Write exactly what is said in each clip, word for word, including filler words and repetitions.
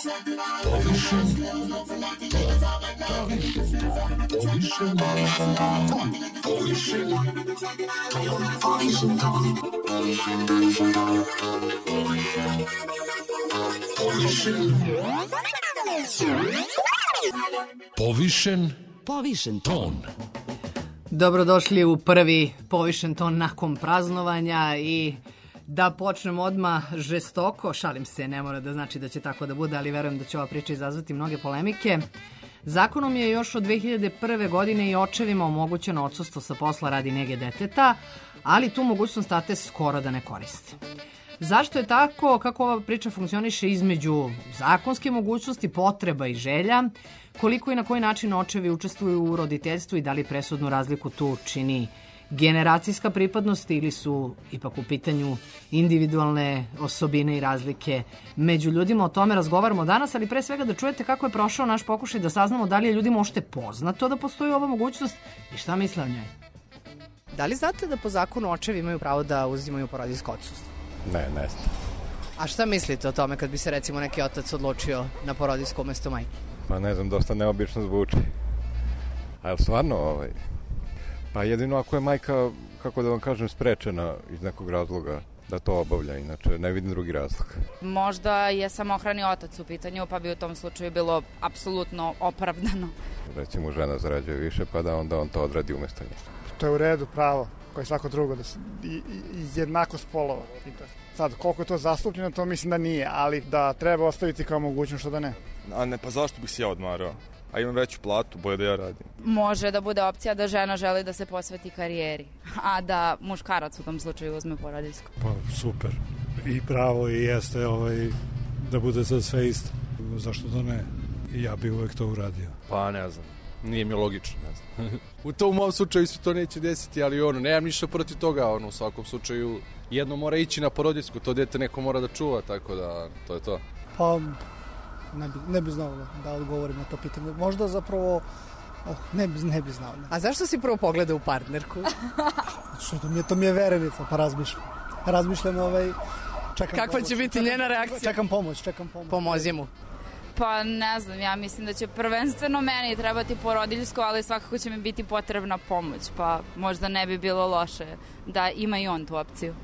Povišen Povišen ton. Dobrodošli u prvi povišen ton nakon praznovanja i da počnem odmah žestoko, šalim se, ne mora da znači da će tako da bude, ali verujem da će ova priča izazvati mnoge polemike. Zakonom je još od dve hiljade prve. godine i očevima omogućeno odsustvo sa posla radi nege deteta, ali tu mogućnost tate skoro da ne koriste. Zašto je tako, kako ova priča funkcioniše između zakonske mogućnosti, potreba i želja, koliko i na koji način očevi učestvuju u roditeljstvu i da li presudnu razliku tu čini generacijska pripadnost ili su ipak u pitanju individualne osobine i razlike među ljudima. O tome razgovaramo danas, ali pre svega da čujete kako je prošao naš pokušaj da saznamo da li je ljudima uopšte poznato da postoji ova mogućnost i šta misle o njoj. Da li znate da po zakonu očevi imaju pravo da uzimaju porodiljsko odsustvo? Ne, ne znam. A šta mislite o tome kad bi se recimo neki otac odlučio na porodiljsko umesto majke? Pa ne znam, dosta neobično zvuči. A je li stvarno ovaj... Pa jedino ako je majka, kako da vam kažem, sprečena iz nekog razloga da to obavlja, inače ne vidim drugi razlog. Možda je samohrani otac u pitanju, pa bi u tom slučaju bilo apsolutno opravdano. Recimo žena zarađuje više, pa da onda on to odradi umesto nje. To je u redu, pravo, koje svako drugo, da se, i, i, jednakost polova. Sad, koliko je to zastupljeno, to mislim da nije, ali da treba ostaviti kao mogućnost, što da ne. A ne, pa zašto bih se ja odmarao? A imam veću platu, bolje da ja radim. Može da bude opcija da žena želi da se posveti karijeri, a da muškarac u tom slučaju uzme porodiljsko. Pa super. I pravo i jeste ovaj, da bude za sve isto. Zašto da ne? I ja bih uvek to uradio. Pa ne znam. Nije mi logično, ne znam. U tom mom slučaju se to neće desiti, ali ono, nemam ništa protiv toga, ono, u svakom slučaju jedno mora ići na porodiljsku, to dete neko mora da čuva, tako da to je to. Pa ne bi, ne bi znao da, da odgovorim na to pitanje. Možda zapravo, oh, ne bi, ne bi znao. Ne. A zašto si prvo pogledao u partnerku? Što to mi je, to mi je verenica, pa razmišljam. Razmišljam ovaj, čekam Kakva pomoć. će biti čekam, njena reakcija? Čekam pomoć, čekam pomoć. Pomozi mu. Pa ne znam, ja mislim da će prvenstveno meni trebati porodiljsko, ali svakako će mi biti potrebna pomoć, pa možda ne bi bilo loše da ima i on tu opciju.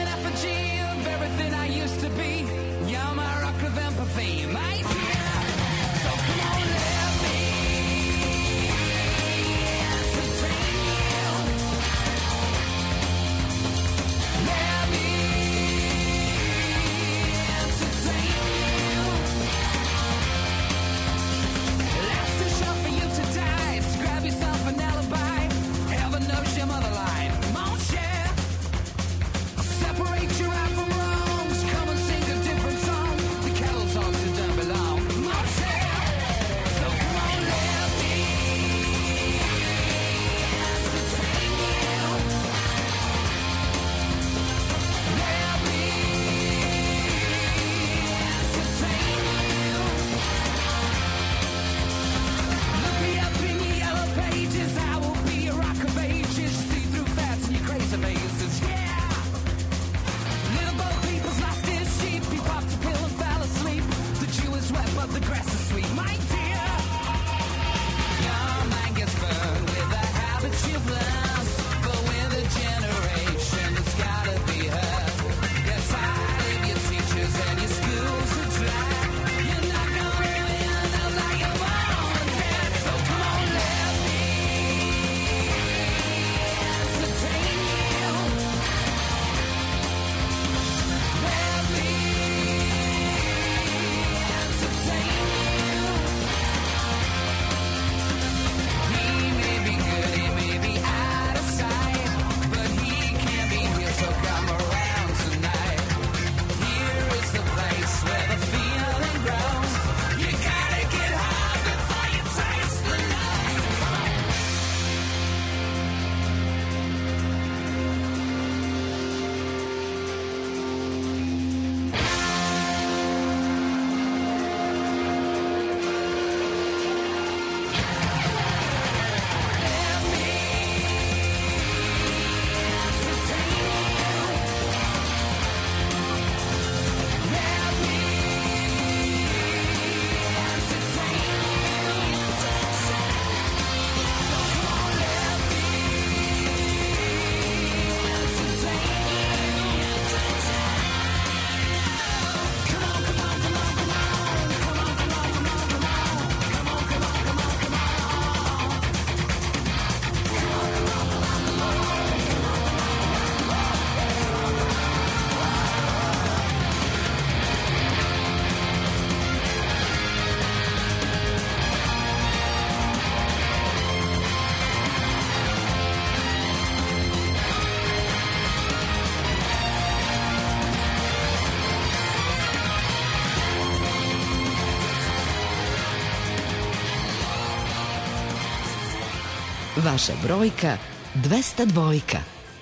You're my rock of empathy, my dear. Vaša brojka dvesta dvojka.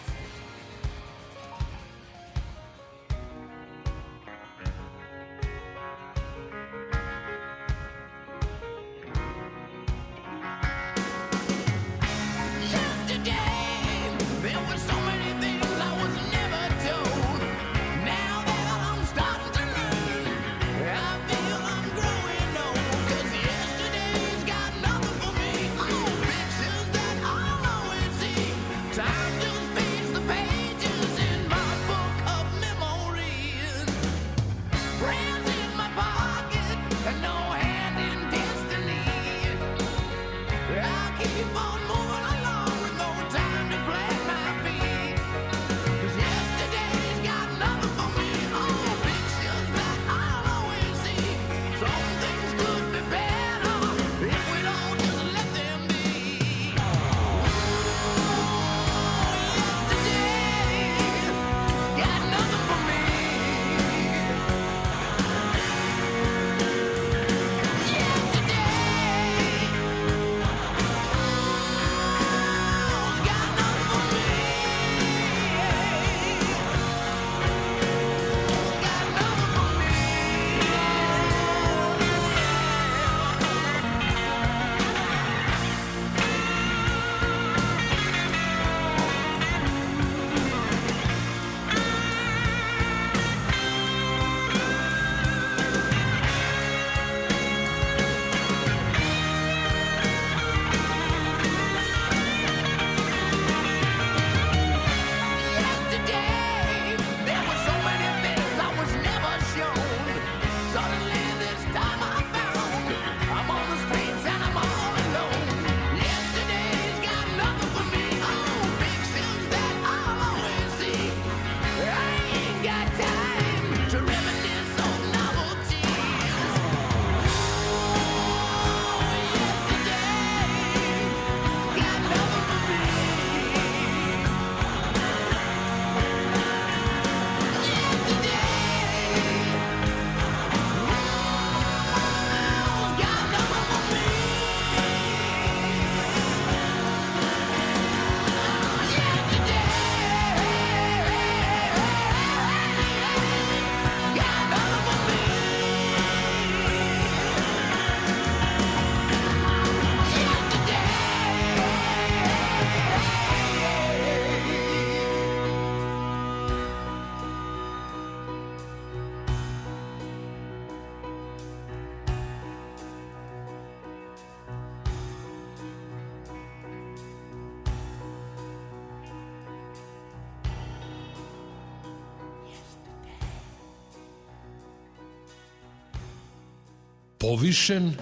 Povišen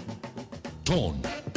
ton.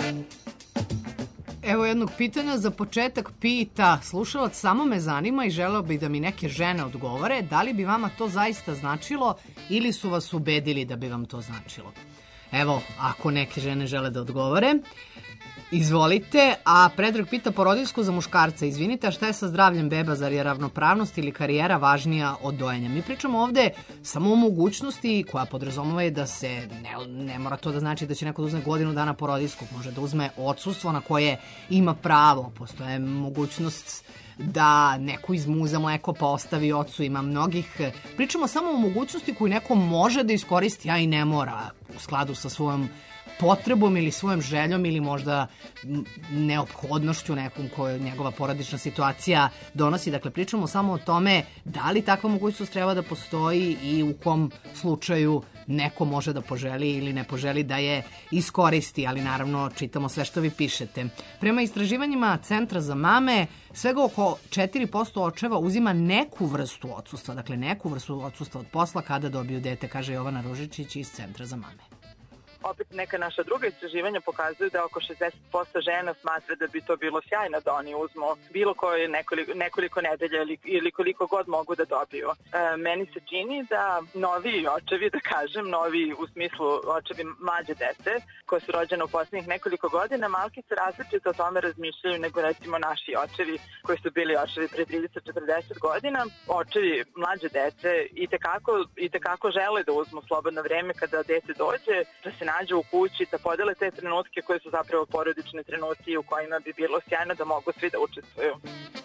Evo jednog pitanja za početak pita slušalac, samo me zanima i želeo bih da mi neke žene odgovore, da li bi vama to zaista značilo ili su vas ubedili da bi vam to značilo? Evo, ako neke žene žele da odgovore, izvolite. A Predrag pita porodiljsko za muškarca. Izvinite, a šta je sa zdravljem beba? Zar je ravnopravnost ili karijera važnija od dojenja? Mi pričamo ovde samo o mogućnosti koja podrazumeva je da se, ne, ne mora to da znači da će neko da uzme godinu dana porodiljskog, može da uzme odsustvo na koje ima pravo. Postoje mogućnost da neko izmuza mleko pa ostavi ocu, ima mnogih. Pričamo samo o mogućnosti koju neko može da iskoristi, a i ne mora, u skladu sa svojom potrebom ili svojom željom ili možda neophodnošću nekom koju njegova porodična situacija donosi. Dakle, pričamo samo o tome da li takva mogućnost treba da postoji i u kom slučaju neko može da poželi ili ne poželi da je iskoristi, ali naravno čitamo sve što vi pišete. Prema istraživanjima Centra za mame, svega oko četiri posto očeva uzima neku vrstu odsustva, dakle neku vrstu odsustva od posla kada dobiju dete, kaže Jovana Ružičić iz Centra za mame. Opet neka naša druga istraživanja pokazuju da oko šezdeset posto žena smatra da bi to bilo sjajno da oni uzmu bilo koje nekoliko, nekoliko nedelja ili, ili koliko god mogu da dobiju. E, meni se čini da novi očevi, da kažem, novi u smislu očevi mlađe dece koje su rođene u posljednjih nekoliko godina, malkice različito o tome razmišljaju nego recimo naši očevi koji su bili očevi pre trideset do četrdeset godina. Očevi mlađe dece i tekako, i tekako žele da uzmu slobodno vreme kada dete dođe, da se nađu u kući, da podele te trenutke koje su zapravo porodične trenutke u kojima bi bilo sjajno da mogu svi da učestvuju.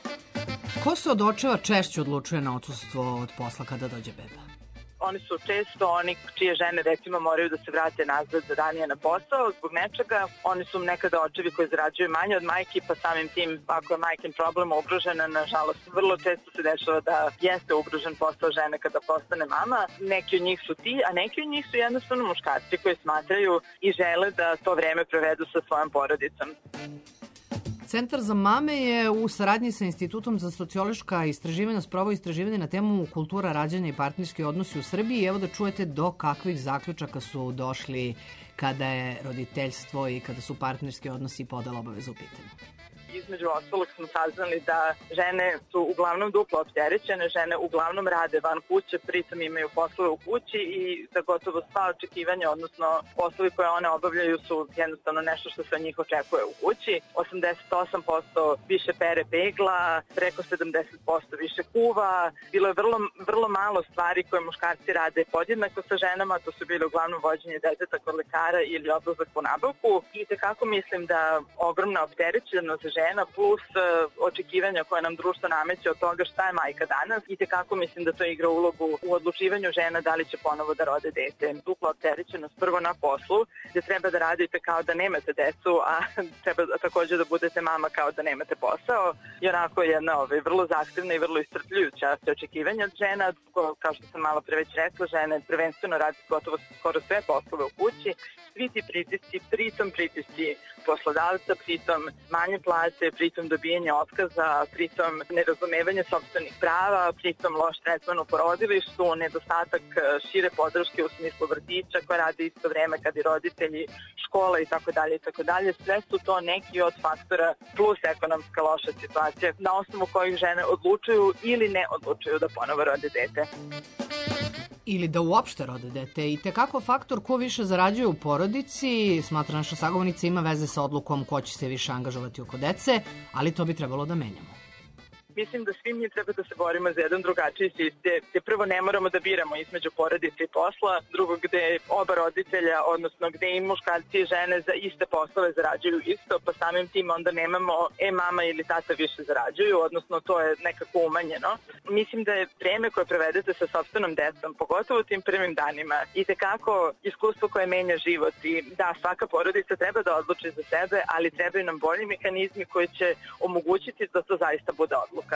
Ko se od očeva češće odlučuje na odsustvo od posla kada dođe beba? Oni su često oni čije žene recimo moraju da se vrate nazad ranije na posao zbog nečega. Oni su nekada očevi koji zarađuju manje od majki, pa samim tim ako je majkin problem ugrožena, nažalost vrlo često se dešava da jeste ugrožen posao žene kada postane mama. Neki od njih su ti, a neki od njih su jednostavno muškarci koji smatraju i žele da to vreme provedu sa svojom porodicom. Centar za mame je u saradnji sa Institutom za sociološka istraživanja sproveo istraživanje na temu kultura rađanja i partnerski odnosi u Srbiji. Evo da čujete do kakvih zaključaka su došli kada je roditeljstvo i kada su partnerski odnosi i podela obaveza u pitanju. Između ostalog smo saznali da žene su uglavnom duplo opterećene, žene uglavnom rade van kuće, pritom imaju poslove u kući i da gotovo sva očekivanja, odnosno poslovi koje one obavljaju su jednostavno nešto što se od njih očekuje u kući. osamdeset osam posto više pere pegla, preko sedamdeset posto više kuva. Bilo je vrlo, vrlo malo stvari koje muškarci rade podjednako sa ženama, to su bile uglavnom vođenje deteta kod lekara ili odlazak po nabavku. I tekako mislim da ogromna opterećenost žena plus uh, očekivanja koje nam društvo nameće od toga šta je majka danas i tekako mislim da to igra ulogu u odlučivanju žena da li će ponovo da rode dete. Dupla opterećenost prvo na poslu gde treba da radite kao da nemate decu, a treba takođe da budete mama kao da nemate posao i onako jedna ovaj, vrlo zahtevna i vrlo iscrpljujuća očekivanja od žena, kao što sam malo pre već rekla, žene prvenstveno radi gotovo skoro sve poslove u kući, svi ti pritisci, pritom pritisci poslodavca, pritom manje plate, pritom dobijanje otkaza, pritom nerazumevanje sopstvenih prava, pritom loš tretman u porodilištu, nedostatak šire podrške u smislu vrtića koja radi isto vreme kad i roditelji, škola i tako dalje i tako dalje. Sve su to neki od faktora plus ekonomska loša situacija na osnovu kojih žene odlučuju ili ne odlučuju da ponovo rode dete. Ili da uopšte rode dete. I tekako faktor ko više zarađuje u porodici, smatra naša sagovornica, ima veze sa odlukom ko će se više angažovati oko dece, ali to bi trebalo da menjamo. Mislim da svi mi treba da se borimo za jedan drugačiji sistem, gde prvo ne moramo da biramo između porodice i posla, drugo gde oba roditelja, odnosno gde i muškarci i žene za iste poslove zarađuju isto, pa samim tim onda nemamo e mama ili tata više zarađuju, odnosno to je nekako umanjeno. Mislim da je vreme koje prevedete sa sopstvenom decom, pogotovo tim prvim danima, i tekako iskustvo koje menja život i da svaka porodica treba da odluči za sebe, ali trebaju nam bolji mehanizmi koji će omogućiti da to zaista bude odluka.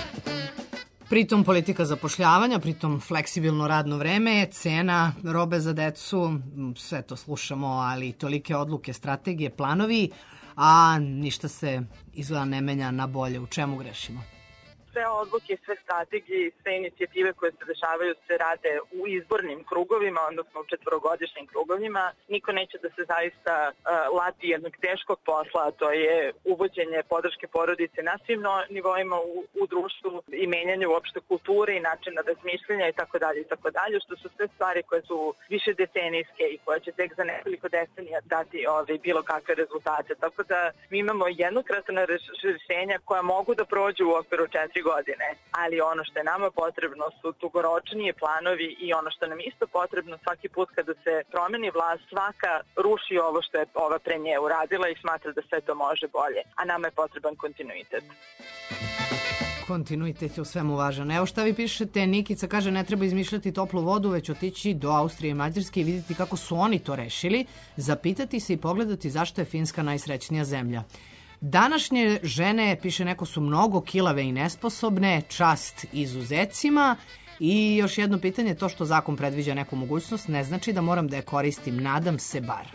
Pritom politika zapošljavanja, pritom fleksibilno radno vreme, cena robe za decu, sve to slušamo, ali tolike odluke, strategije, planovi, a ništa se izgleda ne menja na bolje. U čemu grešimo? Sve odluke, sve strategije, sve inicijative koje se dešavaju se rade u izbornim krugovima, odnosno u četvorogodišnjim krugovima. Niko neće da se zaista uh, lati jednog teškog posla, a to je uvođenje podrške porodice na svim no, nivoima u, u društvu i menjanje uopšte kulture i načina razmišljanja i tako dalje i tako dalje, što su sve stvari koje su više decenijske i koje će tek za nekoliko decenija dati ove, bilo kakve rezultate. Tako da mi imamo jednokratna rešenja koja mogu da prođu u okviru četiri godine, ali ono što je nama potrebno su dugoročnije planovi i ono što nam isto potrebno svaki put kada se promeni vlast, svaka ruši ovo što je ova pre nje uradila i smatra da sve to može bolje, a nama je potreban kontinuitet. Kontinuitet je u svemu važan. Evo šta vi pišete, Nikica kaže ne treba izmišljati toplu vodu, već otići do Austrije i Mađarske i vidjeti kako su oni to rešili, zapitati se i pogledati zašto je Finska najsrećnija zemlja. Današnje žene, piše neko, su mnogo kilave i nesposobne, čast izuzecima. I još jedno pitanje, to što zakon predviđa neku mogućnost ne znači da moram da je koristim, nadam se bar.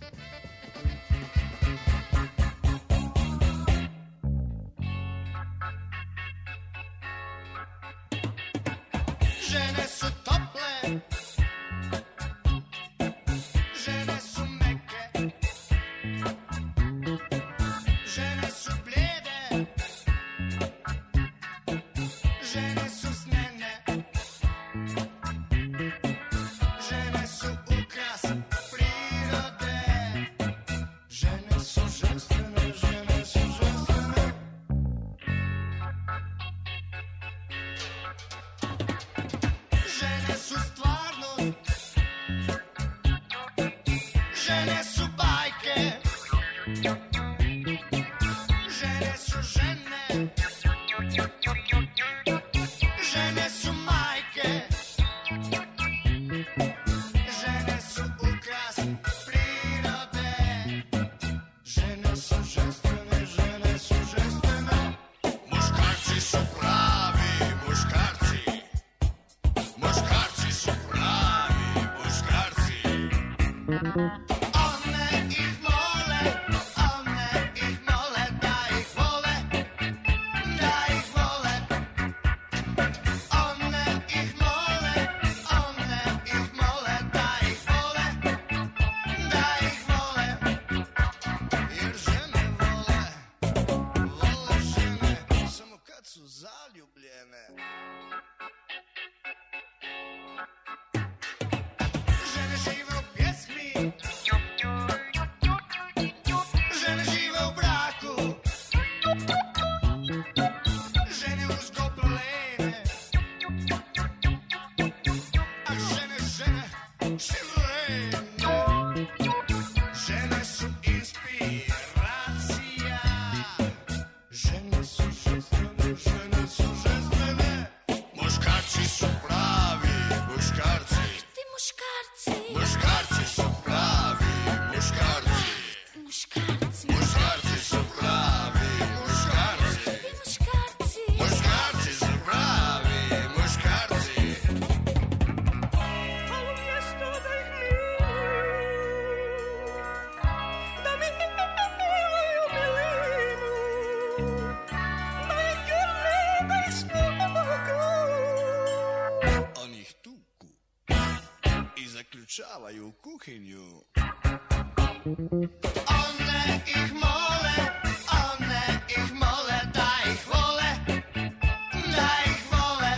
Žene su tople, žene su meke, žene su blijede, žene su snene, žene su ukras prirode, žene su ženstvene, žene su ženstvene. Žene su stvarnost, žene, žene su majke, žene su ukras prirode, žene su ženstvene, žene su ženstvene, muškarci su pravi, muškarci, muškarci su pravi, muškarci. One ih mole, one ih mole da ih vole, da ih vole. One ih mole, one ih mole da ih vole, da ih vole. Jer žene vole, vole žene samo kad su zaljubljene. Žene žive u pjesmi, žene žive u braku, žene uz gobelene, a žene, žene, širene. Žene su inspiracija, žene su ženstvene, žene su ženstvene, muškarci su pravi, muškarci. Ti muškarci, muškarci su pravi, muškarci, muškarci, muškarci su pravi, muškarci, muškarci, muškarci su pravi, muškarci. A umjesto da ih miluju, da mi miluju milinu, majke ne da ih smogu. Oni ih tuku i zaključavaju u kuhinju. One ih mole, one ih mole da ih vole, da ih vole.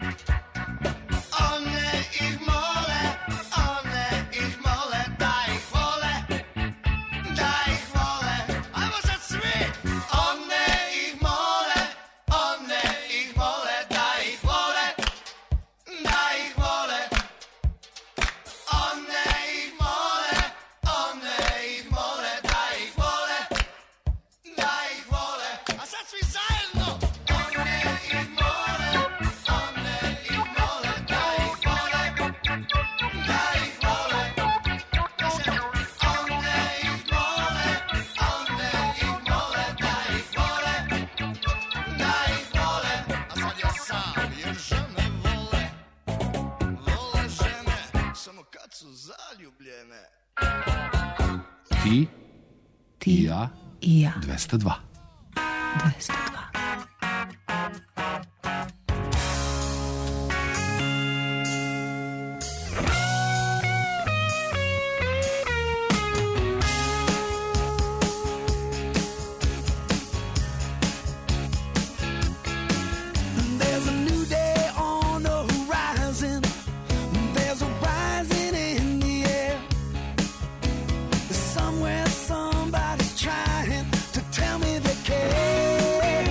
One ih mole, one ih mole da ih vole, da ih vole. Ajmo sad svi! One ih mole, one ih mole da ih vole, da ih vole. One ih mole, one ih mole da ih vole, da ih vole. A sad svi zajedno! One ih mole, one ih mole da ih vole, da ih vole. Kaže, one ih mole, one ih mole da ih vole, da ih vole. A sad ja sam, jer žene vole, vole žene samo kad su zaljubljene. Ti, Ti i ja, i ja. dvesta dva. dvesta dva. There's a new day on the horizon. There's a rising in the air. Somewhere somebody's trying to tell me they care.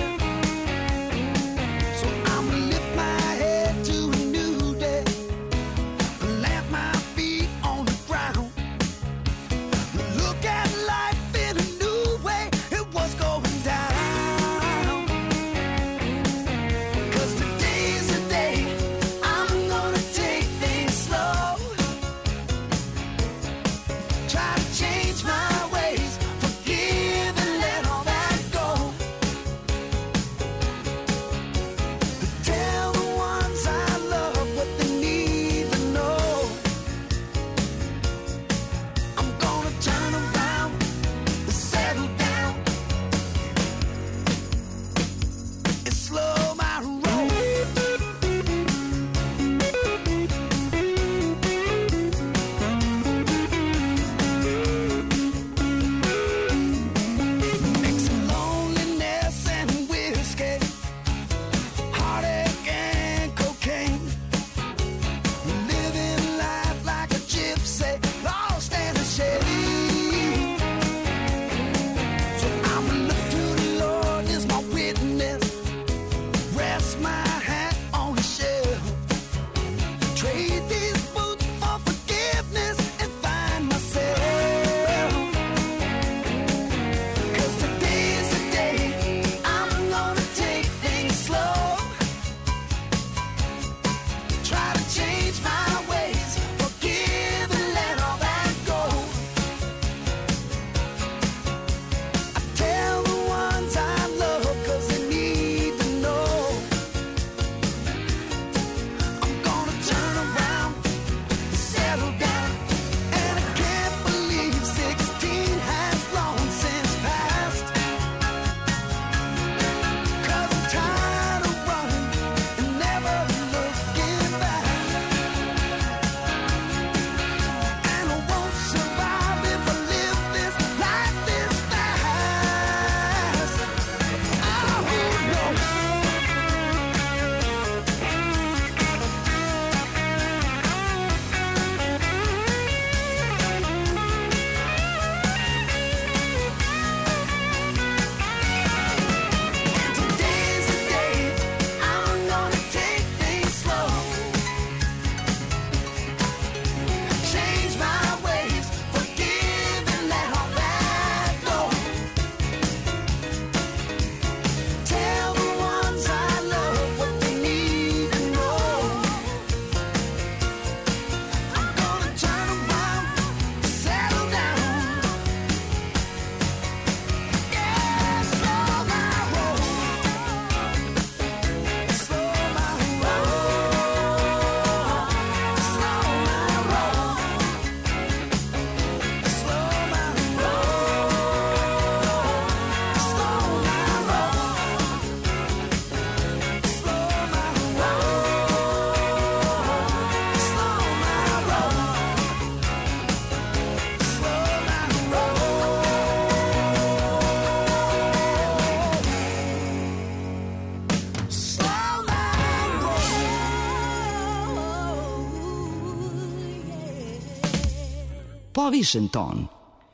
Povišen ton.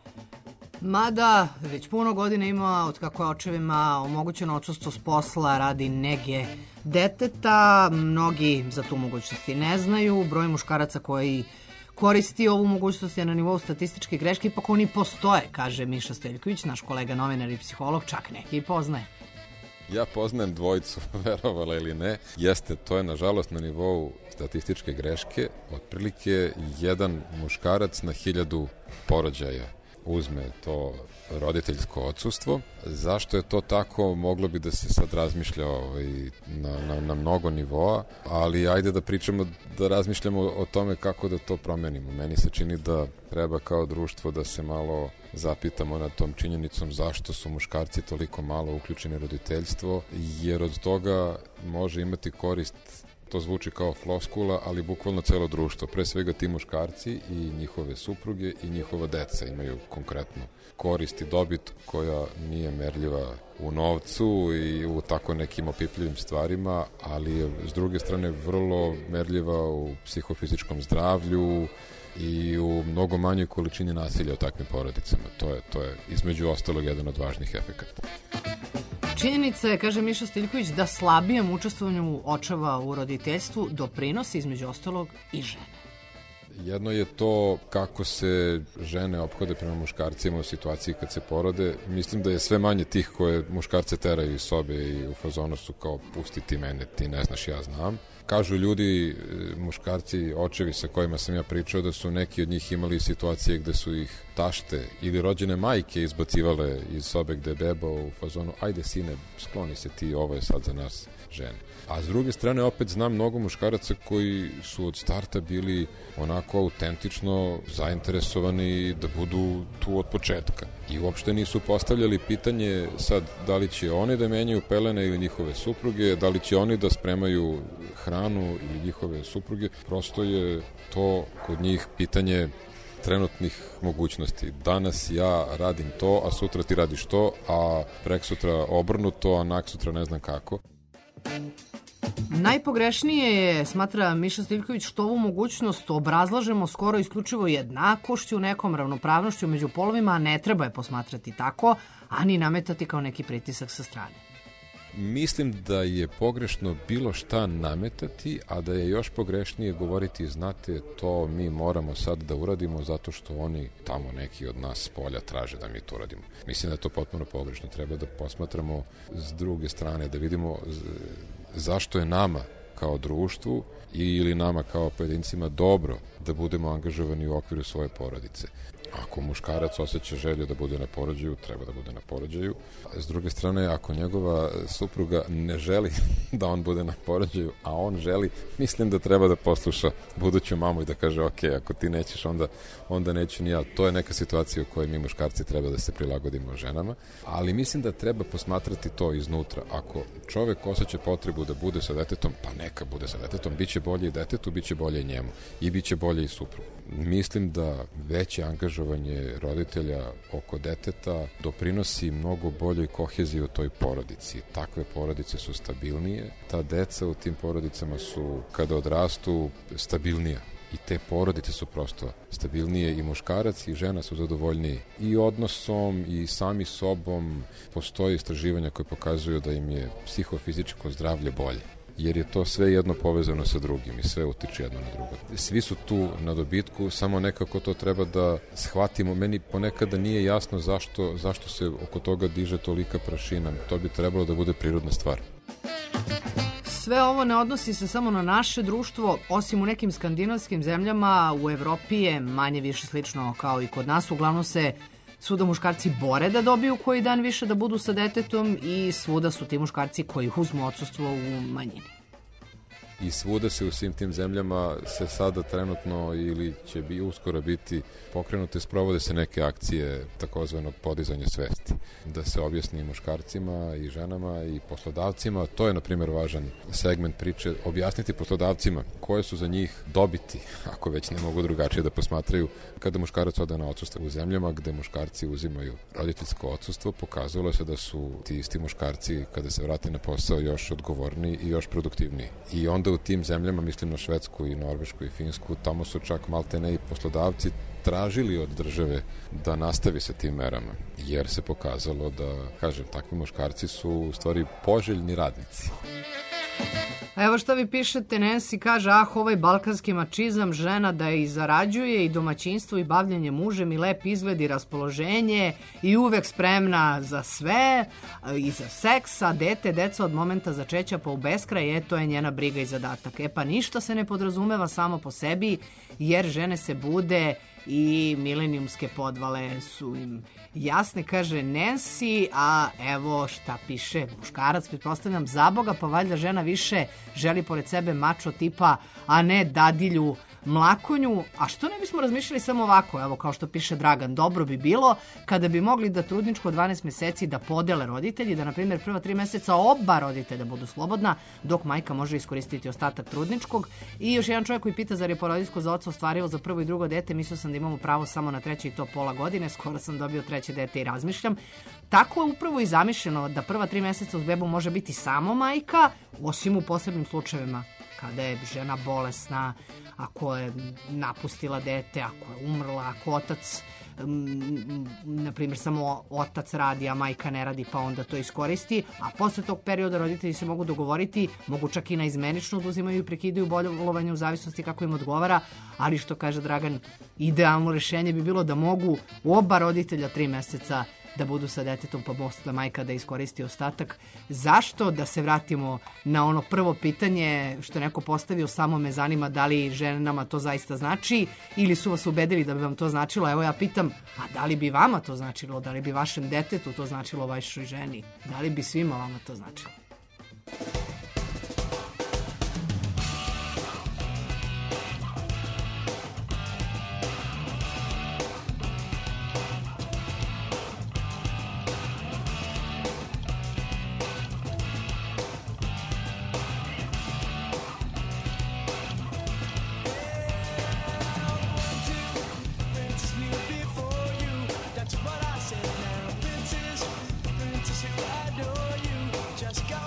Mada već puno godina ima od kako je očevima omogućeno odsustvo s posla radi nege deteta, mnogi za tu mogućnost i ne znaju, broj muškaraca koji koristi ovu mogućnost je na nivou statističke greške, ipak oni postoje, kaže Miša Steljković, naš kolega novinar i psiholog, čak neki i poznaje. Ja poznajem dvojicu, verovala ili ne. Jeste, to je nažalost na nivou statističke greške, otprilike jedan muškarac na hiljadu porođaja uzme to roditeljsko odsustvo. Zašto je to tako, moglo bi da se sad razmišlja ovaj, na, na, na mnogo nivoa, ali ajde da pričamo, da razmišljamo o tome kako da to promenimo. Meni se čini da treba kao društvo da se malo zapitamo nad tom činjenicom zašto su muškarci toliko malo uključeni u roditeljstvo, jer od toga može imati korist. To zvuči kao floskula, ali bukvalno celo društvo. Pre svega ti muškarci i njihove supruge i njihova deca imaju konkretno korist i dobit koja nije merljiva u novcu i u tako nekim opipljivim stvarima, ali je s druge strane vrlo merljiva u psihofizičkom zdravlju i u mnogo manjoj količini nasilja u takvim porodicama. To je, to je između ostalog jedan od važnih efekata. Činjenica je, kaže Miša Stiljković, da slabijem učestvovanju očeva u roditeljstvu doprinosi između ostalog i žene. Jedno je to kako se žene ophode prema muškarcima u situaciji kad se porode. Mislim da je sve manje tih koje muškarce teraju iz sobe i u fazonu su kao pusti ti mene, ti ne znaš, ja znam. Kažu ljudi, muškarci, očevi sa kojima sam ja pričao, da su neki od njih imali situacije gde su ih tašte ili rođene majke izbacivale iz sobe gde je beba u fazonu ajde sine, skloni se ti, ovo je sad za nas žene. A s druge strane opet znam mnogo muškaraca koji su od starta bili onako autentično zainteresovani da budu tu od početka. I uopšte nisu postavljali pitanje sad da li će oni da menjaju pelene ili njihove supruge, da li će oni da spremaju hranu ili njihove supruge. Prosto je to kod njih pitanje trenutnih mogućnosti. Danas ja radim to, a sutra ti radiš to, a prek sutra obrnuto, a nak sutra ne znam kako. Najpogrešnije je, smatra Miša Stiljković, što ovu mogućnost obrazlažemo skoro isključivo jednakošću, nekom ravnopravnošću među polovima, a ne treba je posmatrati tako, a ni nametati kao neki pritisak sa strane. Mislim da je pogrešno bilo šta nametati, a da je još pogrešnije govoriti, znate, to mi moramo sad da uradimo zato što oni tamo neki od nas s polja traže da mi to uradimo. Mislim da je to potpuno pogrešno. Treba da posmatramo s druge strane, da vidimo zašto je nama kao društvu ili nama kao pojedincima dobro da budemo angažovani u okviru svoje porodice. Ako muškarac osjeća želju da bude na porođaju, treba da bude na porođaju. S druge strane, ako njegova supruga ne želi da on bude na porođaju, a on želi, mislim da treba da posluša buduću mamu i da kaže, ok, ako ti nećeš, onda, onda neću ni ja. To je neka situacija u kojoj mi muškarci treba da se prilagodimo ženama, ali mislim da treba posmatrati to iznutra. Ako čovek osjeća potrebu da bude sa detetom, pa neka bude sa detetom, bit će bolje i detetu, bit će bolje i njemu i bit će bolje i suprugu. Mislim da veće angažovanje roditelja oko deteta doprinosi mnogo boljoj koheziji u toj porodici. Takve porodice su stabilnije, ta deca u tim porodicama su, kada odrastu, stabilnija. I te porodice su prosto stabilnije i muškarac i žena su zadovoljniji i odnosom i sami sobom. Postoje istraživanja koje pokazuju da im je psihofizičko zdravlje bolje, jer je to sve jedno povezano sa drugim i sve utiče jedno na drugo. Svi su tu na dobitku, samo nekako to treba da shvatimo. Meni ponekada nije jasno zašto, zašto se oko toga diže tolika prašina. To bi trebalo da bude prirodna stvar. Sve ovo ne odnosi se samo na naše društvo, osim u nekim skandinavskim zemljama, u Evropi je manje više slično kao i kod nas. Uglavnom se svuda muškarci bore da dobiju koji dan više da budu sa detetom i svuda su ti muškarci koji uzmu odsustvo u manjini. I svuda se u svim tim zemljama se sada trenutno ili će bi uskoro biti pokrenute, sprovode se neke akcije takozvanog podizanja svesti. Da se objasni muškarcima i ženama i poslodavcima. To je, na primjer, važan segment priče. Objasniti poslodavcima koje su za njih dobiti, ako već ne mogu drugačije da posmatraju, kada muškarac ode na odsustvo. U zemljama gde muškarci uzimaju roditeljsko odsustvo, pokazalo se da su ti isti muškarci, kada se vrate na posao, još odgovorniji i još produktivniji. I onda u tim zemljama, mislim na Švedsku i Norvešku i Finsku, tamo su čak maltene i poslodavci tražili od države da nastavi sa tim merama, jer se pokazalo da, kažem, takvi muškarci su u stvari poželjni radnici. A evo što vi pišete, Nancy kaže, ah, ovaj balkanski mačizam, žena da i zarađuje i domaćinstvo i bavljanje mužem i lep izgled i raspoloženje i uvek spremna za sve i za seks, a dete, deca od momenta začeća pa u beskraj, e, to je njena briga i zadatak. E pa ništa se ne podrazumeva samo po sebi, jer žene se bude i milenijumske podvale su im jasne, kaže Nancy, a evo šta piše muškarac, pretpostavljam, za Boga, pa valjda žena više želi pored sebe mačo tipa, a ne dadilju mlakonju, a što ne bismo razmišljali samo ovako, evo kao što piše Dragan, dobro bi bilo kada bi mogli da trudničko dvanaest meseci da podele roditelji, da na primjer prva tri meseca oba roditelja budu slobodna, dok majka može iskoristiti ostatak trudničkog. I još jedan čovjek koji pita zar je porodiljsko za oca ostvarivo za prvo i drugo dete, mislio sam da imamo pravo samo na treće i to pola godine, skoro sam dobio treće dete i razmišljam. Tako je upravo i zamišljeno da prva tri meseca uz bebu može biti samo majka, osim u posebnim slučajevima kada je žena bolesna, ako je napustila dete, ako je umrla, ako otac, m, na primjer, samo otac radi, a majka ne radi, pa onda to iskoristi, a posle tog perioda roditelji se mogu dogovoriti, mogu čak i naizmenično oduzimaju i prekidaju bolovanje u zavisnosti kako im odgovara, ali što kaže Dragan, idealno rešenje bi bilo da mogu oba roditelja tri meseca da budu sa detetom, pa posle majka da iskoristi ostatak. Zašto? Da se vratimo na ono prvo pitanje što je neko postavio, samo me zanima da li ženama to zaista znači ili su vas ubedili da bi vam to značilo. Evo ja pitam, a da li bi vama to značilo? Da li bi vašem detetu to značilo, vašoj ženi? Da li bi svima vama to značilo? Just got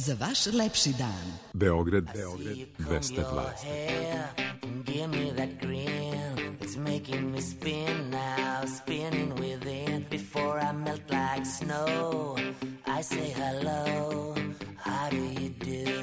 za vaš lepši dan. Beograd, Beograd, dvesta dva. Give me that grin. It's making me spin now, spinning within. Before I melt like snow, I say hello, how do you do?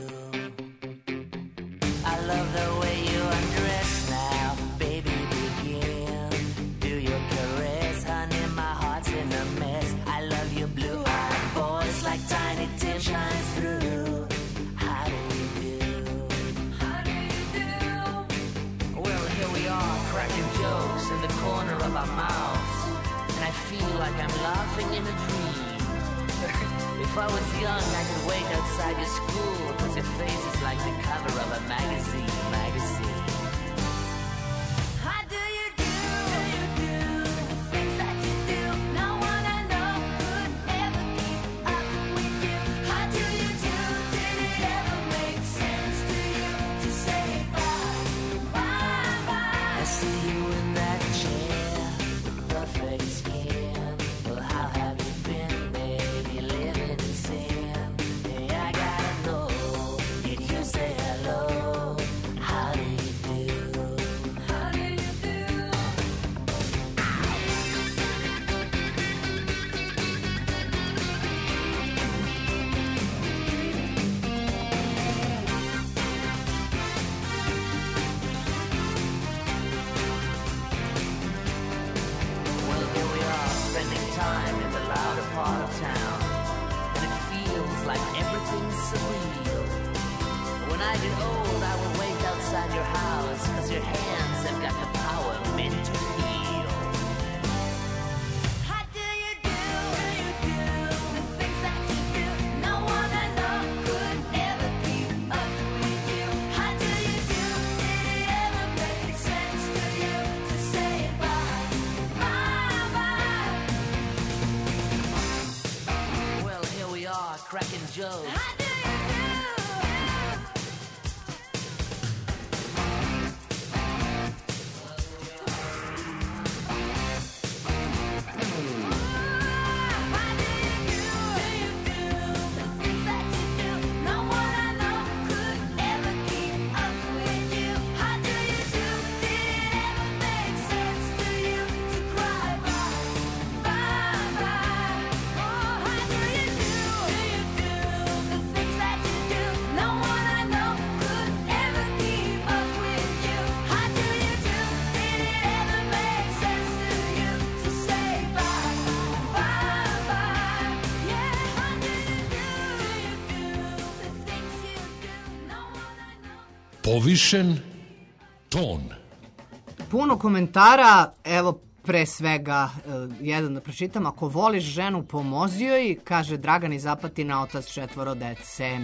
I love the way you undress now, baby, begin. Do your caress, honey, my heart's in a mess. I love your blue-eyed voice like Tiny Tim shines through. How do you do? How do you do? Well, here we are, cracking jokes in the corner of our mouths, and I feel like I'm laughing in a dream. If I was young, I could wait outside your school, cause your face is like the cover of a magazine, magazine. How do you do? You do the things that you do. No one I know could ever keep up with you. How do you do? Did it ever make sense to you to say bye, bye, bye? I see you in that chair, perfect skin. Well, how have you been, baby? Living in sin. Hey, I gotta know. Did you say hello? How do you do? How do you do? Well, here we are, spending time in the louder part of town, and it feels like everything's surreal. When I get old, I will wait outside your house, cause your hands have got the power meant to heal. How do you do? You do the things that you do. No one I know could ever keep up with you. How do you do? Did it ever make sense to you to say bye, bye, bye? Well, here we are, cracking jokes. How do you do? Povišen ton. Puno komentara, evo pre svega eh, jedan da pročitam. Ako voliš ženu, pomozi joj, kaže Dragan iz Apatina, otac četvoro dece. E,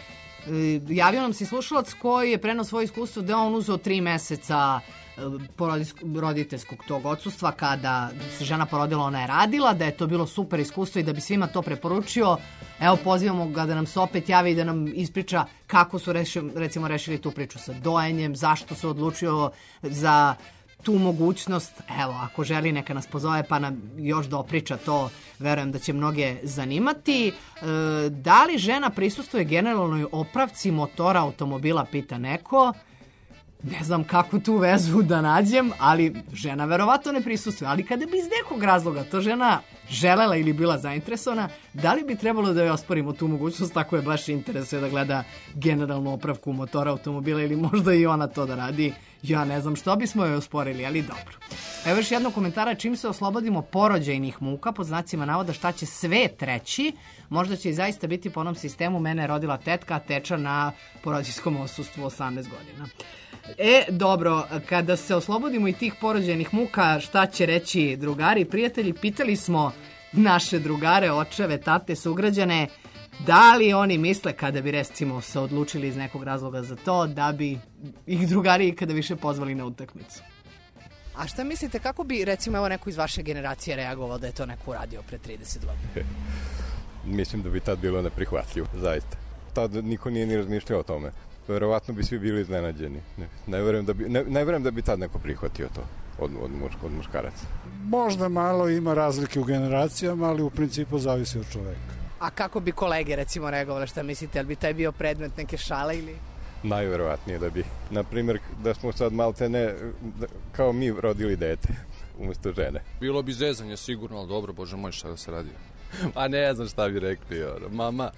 javio nam se slušalac koji je prenao svoje iskustvo da je on uzeo tri meseca roditeljskog tog odsustva kada se žena porodila, ona je radila, da je to bilo super iskustvo i da bi svima to preporučio. Evo, pozivamo ga da nam se opet javi i da nam ispriča kako su reši, recimo rešili tu priču sa dojenjem, zašto se odlučio za tu mogućnost. Evo, ako želi neka nas pozove pa nam još dopriča to, verujem da će mnoge zanimati. E, da li žena prisustuje generalnoj opravci motora automobila, pita neko. Ne znam kako tu vezu da nađem, ali žena verovatno ne prisustuje. Ali kada bi iz nekog razloga to žena želela ili bila zainteresovana, da li bi trebalo da joj osporimo tu mogućnost ako je baš interesuje da gleda generalnu opravku motora automobila ili možda i ona to da radi? Ja ne znam što bismo joj osporili, ali dobro. Evo još jednog komentara, čim se oslobodimo porođajnih muka, pod znacima navoda šta će sve treći, možda će i zaista biti po onom sistemu mene je rodila tetka, a teča na porođajskom odsustvu osamnaest godina. E, dobro, kada se oslobodimo i tih porođajnih muka, šta će reći drugari i prijatelji? Pitali smo naše drugare, očeve, tate, sugrađane, da li oni misle kada bi recimo se odlučili iz nekog razloga za to, da bi ih drugari ikada više pozvali na utakmicu. A šta mislite, kako bi recimo evo neko iz vaše generacije reagovao da je to neko uradio pre trideset godina? Mislim da bi tad bilo neprihvatljivo, zaista. Tad niko nije ni razmišljao o tome. Verovatno bi svi bili iznenađeni. Ne, ne, verujem da bi, ne, ne verujem da bi tad neko prihvatio to od, od, muš, od muškaraca. Možda malo ima razlike u generacijama, ali u principu zavisi od čoveka. A kako bi kolege recimo reagovale, šta mislite, ali bi taj bio predmet neke šale ili? Najverovatnije da bi. Naprimjer, da smo sad malte ne, kao mi rodili dete umjesto žene. Bilo bi zezanje sigurno, ali dobro, bože moj, šta da se radi. A ne znam šta bi rekli, ono, mama.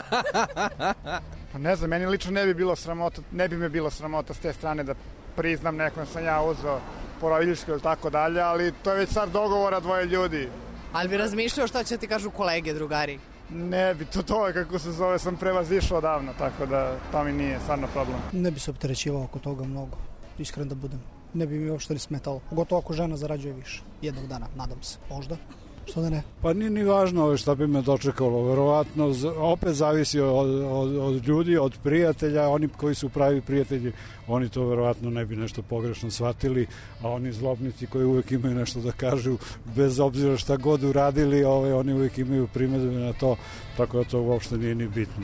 Pa ne znam, meni lično ne bi bilo sramota, ne bi me bilo sramota s te strane da priznam nekom sam ja uzeo porodiljsko ili tako dalje, ali to je već sad dogovora dvoje ljudi. Ali bi razmišljao šta će ti kažu kolege, drugari? Ne bi, to to je kako se zove, sam prevazišao odavno, tako da to mi nije stvarno problem. Ne bi se opterećivao oko toga mnogo, iskren da budem. Ne bi mi uopšte ni smetalo. Pogotovo ako žena zarađuje više. Jednog dana, nadam se. Možda. Što da ne? Pa nije ni važno šta bi me dočekalo. Verovatno opet zavisi od, od, od ljudi, od prijatelja. Oni koji su pravi prijatelji, oni to verovatno ne bi nešto pogrešno shvatili, a oni zlobnici koji uvek imaju nešto da kažu, bez obzira šta god uradili, ove, oni uvek imaju primedbe na to, tako da to uopšte nije ni bitno.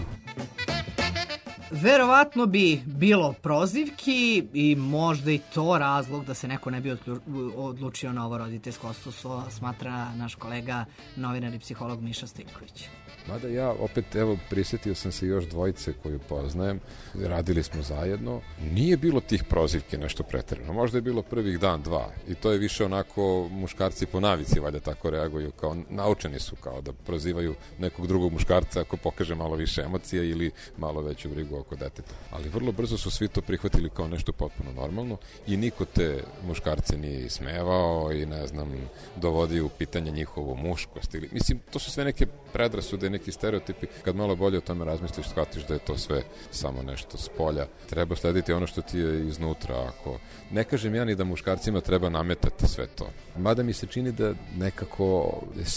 Verovatno bi bilo prozivki i možda i to razlog da se neko ne bi odlučio na ovo roditeljsko odsustvo, smatra naš kolega, novinar i psiholog Miša Stojković. Mada ja opet, evo, prisjetio sam se još dvojice koju poznajem, radili smo zajedno, nije bilo tih prozivke nešto pretjerano, možda je bilo prvih dan, dva, i to je više onako muškarci po navici, valjda tako reaguju, kao naučeni su kao da prozivaju nekog drugog muškarca ako pokaže malo više emocije ili malo veću brigu oko deteta. Ali vrlo brzo su svi to prihvatili kao nešto potpuno normalno i niko te muškarce nije ismevao i ne znam, dovodio u pitanje njihovu muškost. Ili, mislim, to su sve neke predrasude, neki stereotipi. Kad malo bolje o tome razmisliš, shvatiš da je to sve samo nešto s polja. Treba slediti ono što ti je iznutra. Ako ne kažem ja ni da muškarcima treba nametati sve to. Mada mi se čini da nekako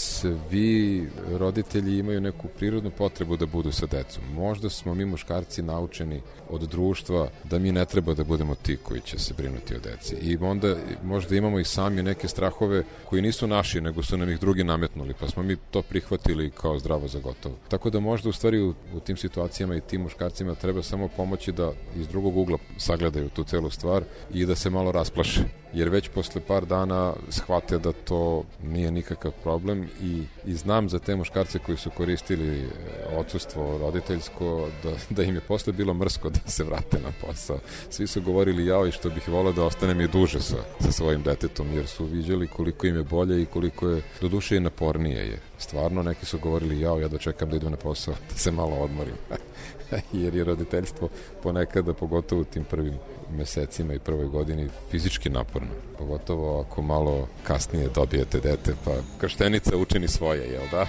svi roditelji imaju neku prirodnu potrebu da budu sa decom. Možda smo mi muškarci naučeni od društva da mi ne treba da budemo ti koji će se brinuti o deci. I onda možda imamo i sami neke strahove koji nisu naši, nego su nam ih drugi nametnuli, pa smo mi to prihvatili kao zdravo za gotovo. Tako da možda u stvari u, u tim situacijama i tim muškarcima treba samo pomoći da iz drugog ugla sagledaju tu celu stvar i da se malo rasplaše. Jer već posle par dana shvate da to nije nikakav problem i, i znam za te muškarce koji su koristili odsustvo roditeljsko da, da im je posle bilo mrsko da se vrate na posao. Svi su govorili jao i što bih volao da ostanem i duže sa, sa svojim detetom jer su viđali koliko im je bolje i koliko je do duše i napornije je. Stvarno neki su govorili jao ja dočekam da idem na posao da se malo odmorim jer je roditeljstvo ponekada pogotovo u tim prvim mesecima i prvoj godini fizički naporno. Pogotovo ako malo kasnije dobijete dete, pa krštenica učini svoje, jel da?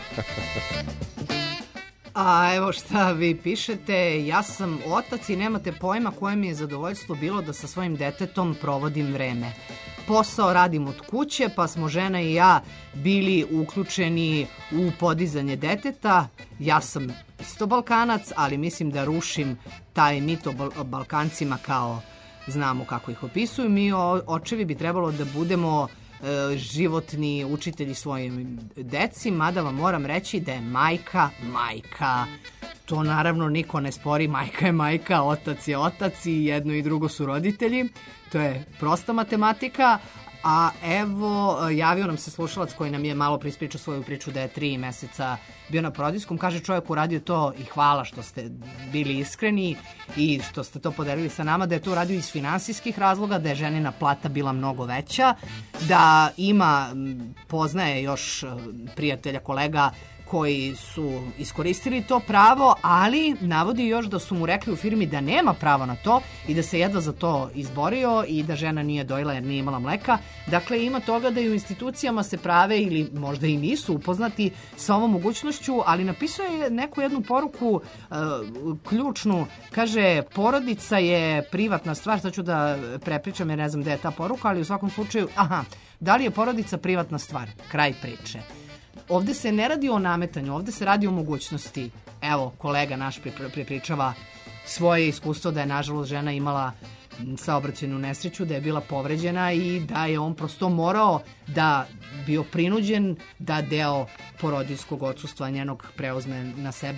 A evo šta vi pišete, ja sam otac i nemate pojma koje mi je zadovoljstvo bilo da sa svojim detetom provodim vreme. Posao radim od kuće, pa smo žena i ja bili uključeni u podizanje deteta. Ja sam isto Balkanac, ali mislim da rušim taj mit o Balkancima kao znamo kako ih opisuju. Mi očevi bi trebalo da budemo e, životni učitelji svojim deci, mada vam moram reći da je majka majka. To naravno niko ne spori, majka je majka, otac je otac i jedno i drugo su roditelji. To je prosta matematika. A evo, javio nam se slušalac koji nam je malo prispričao svoju priču da je tri meseca bio na porodiljskom. Kaže čovjek uradio to i hvala što ste bili iskreni i što ste to podelili sa nama, da je to uradio iz finansijskih razloga, da je ženina plata bila mnogo veća, da ima, poznaje još prijatelja, kolega koji su iskoristili to pravo, ali navodi još da su mu rekli u firmi da nema pravo na to i da se jedva za to izborio i da žena nije dojela jer nije imala mleka. Dakle, ima toga da i u institucijama se prave ili možda i nisu upoznati sa ovom mogućnošću, ali napisao je neku jednu poruku uh, ključnu. Kaže, porodica je privatna stvar, sad ću da prepričam jer ne znam gde je ta poruka, ali u svakom slučaju, aha, da li je porodica privatna stvar? Kraj priče. Ovde se ne radi o nametanju, ovde se radi o mogućnosti. Evo, kolega naš pripričava svoje iskustvo da je, nažalost, žena imala saobraćajnu nesreću, da je bila povređena i da je on prosto morao da bio prinuđen da deo porodiljskog odsustva njenog preuzme na sebe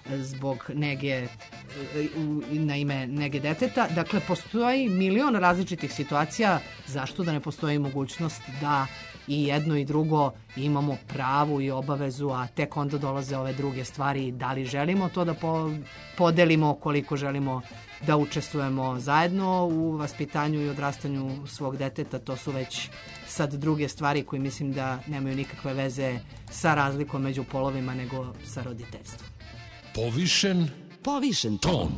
zbog nege na ime nege deteta. Dakle, postoji milion različitih situacija zašto da ne postoji mogućnost da i jedno i drugo imamo pravu i obavezu, a tek onda dolaze ove druge stvari, da li želimo to da po, podelimo, koliko želimo da učestvujemo zajedno u vaspitanju i odrastanju svog deteta. To su već sad druge stvari koje mislim da nemaju nikakve veze sa razlikom među polovima, nego sa roditeljstvom. Povišen Povišen ton. ton.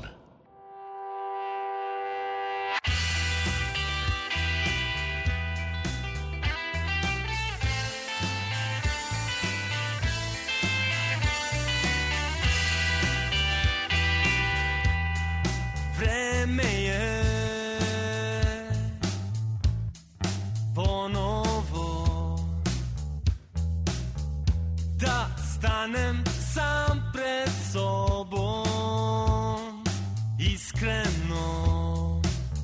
Vreme je ponovo da stanem sam pred sobom, iskreno.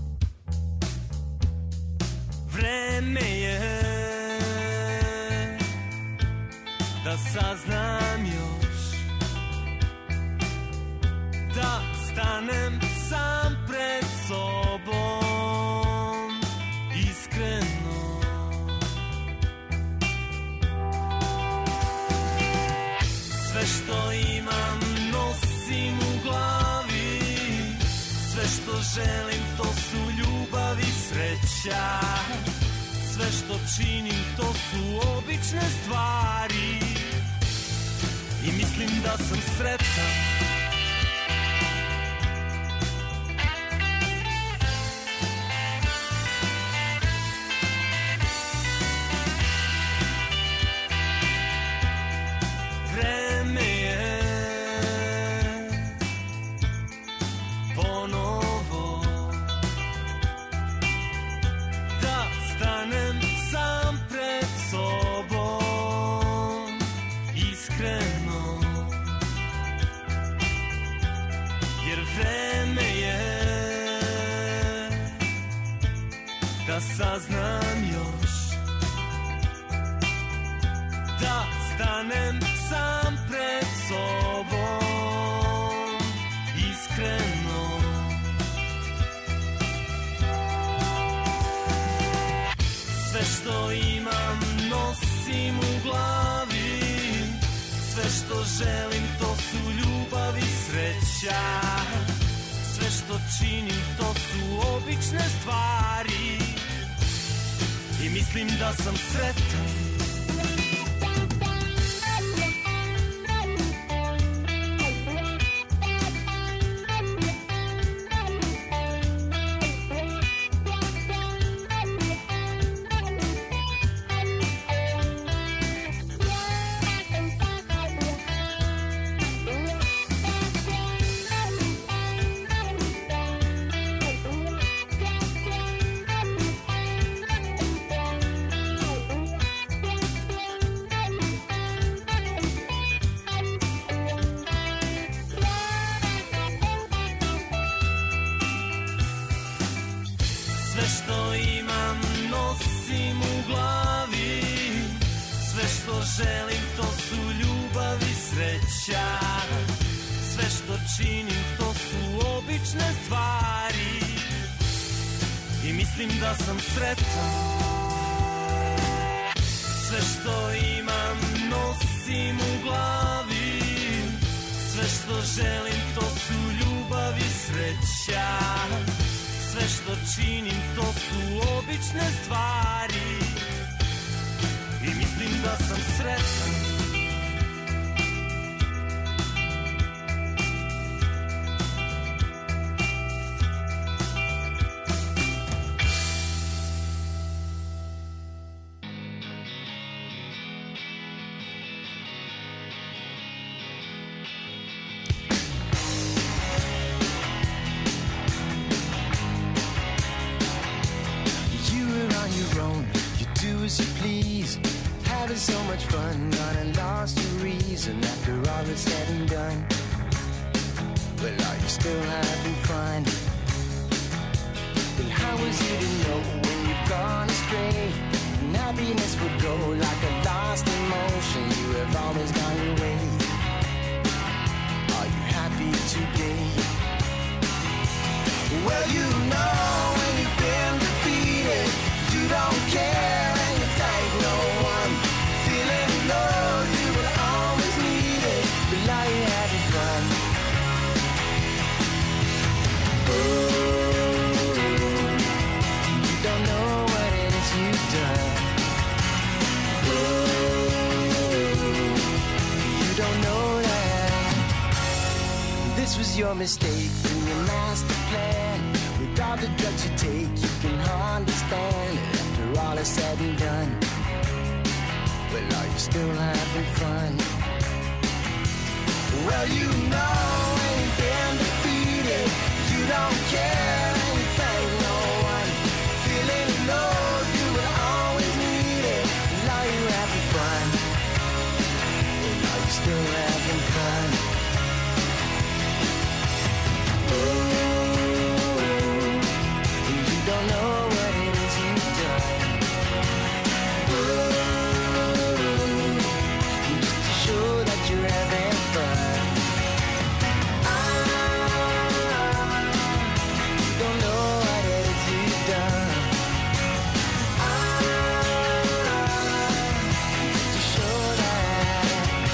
Vreme je da saznam još, da stanem sam pred sobom, iskreno. Sve što imam nosim u glavi, sve što želim to su ljubav i sreća, sve što činim to su obične stvari i mislim da sam sretan. Saznam još, da stanem sam pred sobom, iskreno. Sve što imam nosim u glavi, sve što želim to su ljubav i sreća, sve što činim to su obične stvari i mislim da sam sretan. Želim, to su ljubav i sreća, sve što činim to su obične stvari i mislim da sam sretan. Sve što imam nosim u glavi, sve što želim to su ljubav i sreća, sve što činim to su obične stvari i mislim da sam sretan. You are on your own, you do as you please. Having so much fun, gone and lost your reason after all is said and done. Well, are you still having fun? Well, how is it to know when you've gone astray? And happiness would go like a lost emotion. You have always gone your way. Are you care and you thank no one. Feeling low, you will always need it, but now you're having fun. You don't know what it is you've done. You don't know that this was your mistake in your master plan. With all the drugs you take, you can understand it. After all is said and done, well, are you still having fun? Well, you know when you've been defeated, you don't care and you thank no one. Feeling low, you will always need it. And are you having fun? And are you still having fun? You don't know what it is you've done. Just to show that you're having fun. You don't know what it is you've done. Just to show that.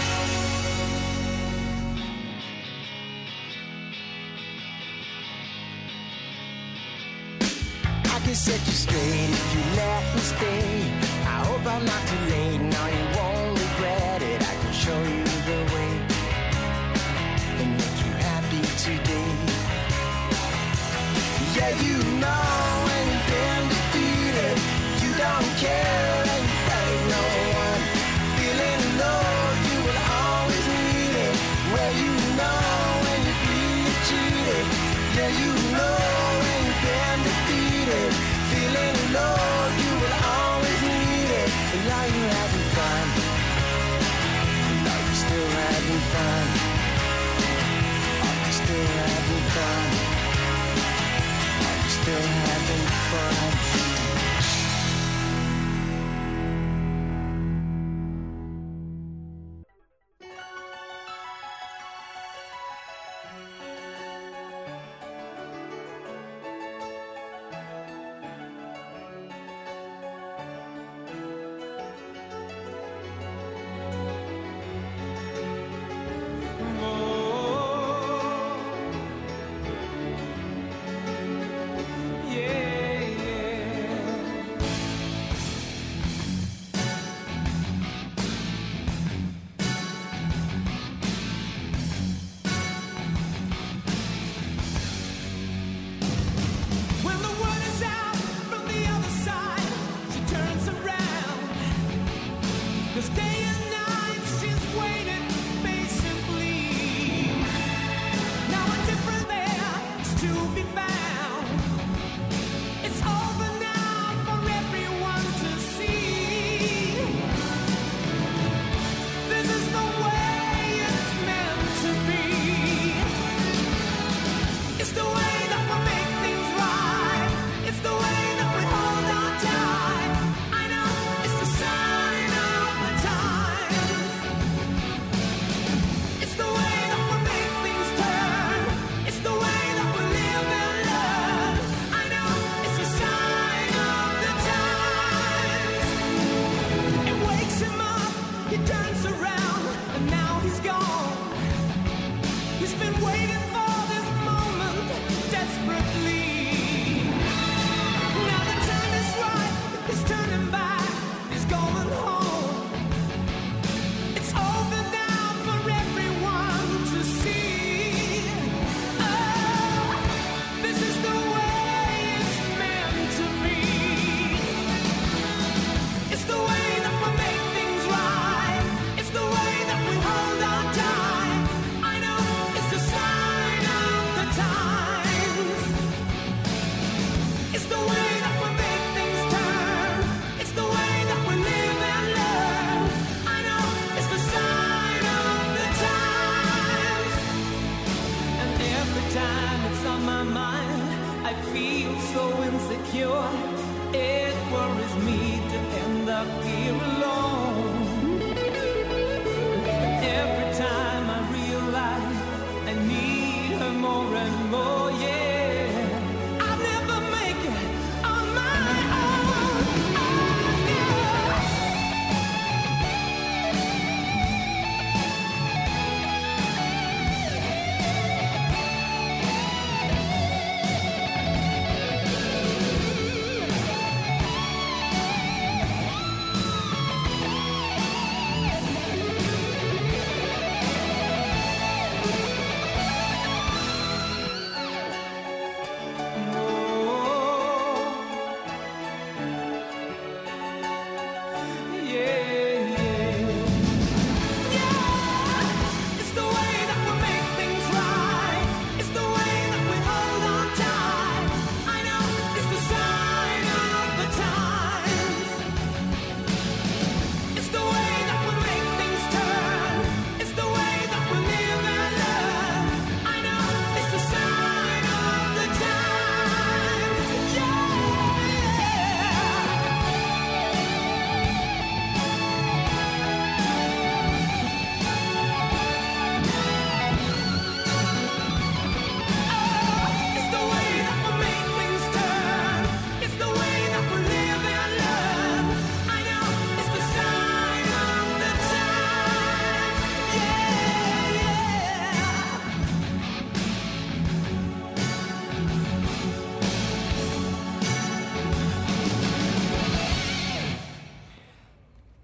I can set you straight if you let me stay. I hope I'm not too late, now you won't regret it. I can show you the way and make you happy today. Yeah, you know when you've been defeated, you don't care and you thank no one. Feeling low, you will always need it. Well, you know when you're being cheated. Yeah, you know when you've been defeated. Feeling low, you will always need it. And now you're having fun.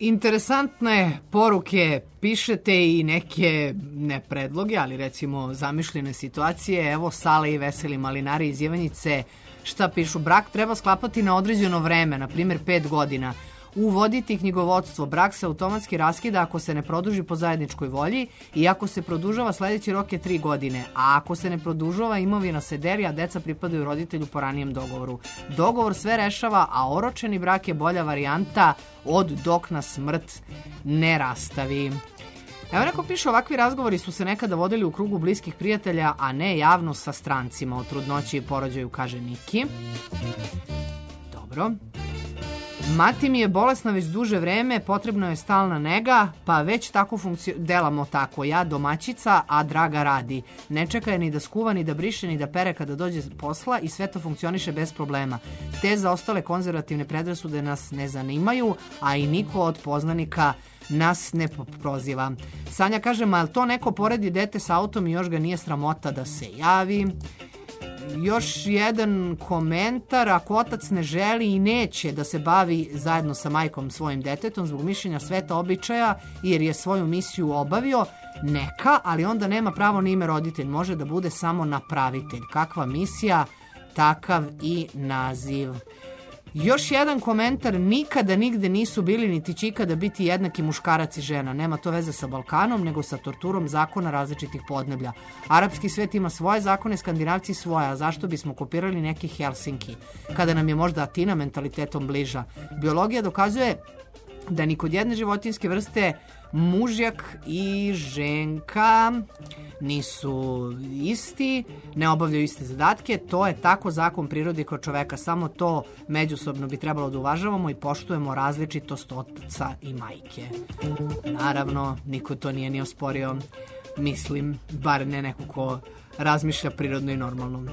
Interesantne poruke pišete i neke, ne predloge, ali recimo zamišljene situacije. Evo Sale i Veseli malinari iz Ivanjice, šta pišu? Brak treba sklapati na određeno vreme, na primjer pet godina. Uvoditi knjigovodstvo. Brak se automatski raskida ako se ne produži po zajedničkoj volji i ako se produžava sledeći rok je tri godine. A ako se ne produžava, imovina se deli, a deca pripadaju roditelju po ranijem dogovoru. Dogovor sve rešava, a oročeni brak je bolja varijanta od dok nas smrt ne rastavi. Evo neko piše, ovakvi razgovori su se nekada vodili u krugu bliskih prijatelja, a ne javno sa strancima. O trudnoći i porođaju, kaže Niki. Dobro. Mati mi je bolesna već duže vreme, potrebno je stalna nega, pa već tako funkcio... delamo tako. Ja domaćica, a Draga radi. Ne čeka je ni da skuva, ni da briše, ni da pere kada dođe s posla i sve to funkcioniše bez problema. Te za ostale konzervativne predrasude nas ne zanimaju, a i niko od poznanika nas ne proziva. Sanja kaže, ma je to neko poredi dete s autom i još ga nije sramota da se javi? Još jedan komentar, ako otac ne želi i neće da se bavi zajedno sa majkom svojim detetom zbog mišljenja sveta običaja jer je svoju misiju obavio, neka, ali onda nema pravo ni ime roditelj, može da bude samo napravitelj. Kakva misija, takav i naziv. Još jedan komentar, nikada nigde nisu bili niti će ikada biti jednaki muškarac i žena. Nema to veze sa Balkanom, nego sa torturom zakona različitih podneblja. Arapski svet ima svoje zakone, Skandinavci svoje, a zašto bismo kopirali neki Helsinki, kada nam je možda Atina mentalitetom bliža? Biologija dokazuje da ni kod jedne životinjske vrste mužjak i ženka nisu isti, ne obavljaju iste zadatke, to je tako zakon prirode kod čoveka, samo to međusobno bi trebalo da uvažavamo i poštujemo različitost otaca i majke. Naravno, niko to nije ni osporio, mislim, bar ne neko ko razmišlja prirodno i normalno.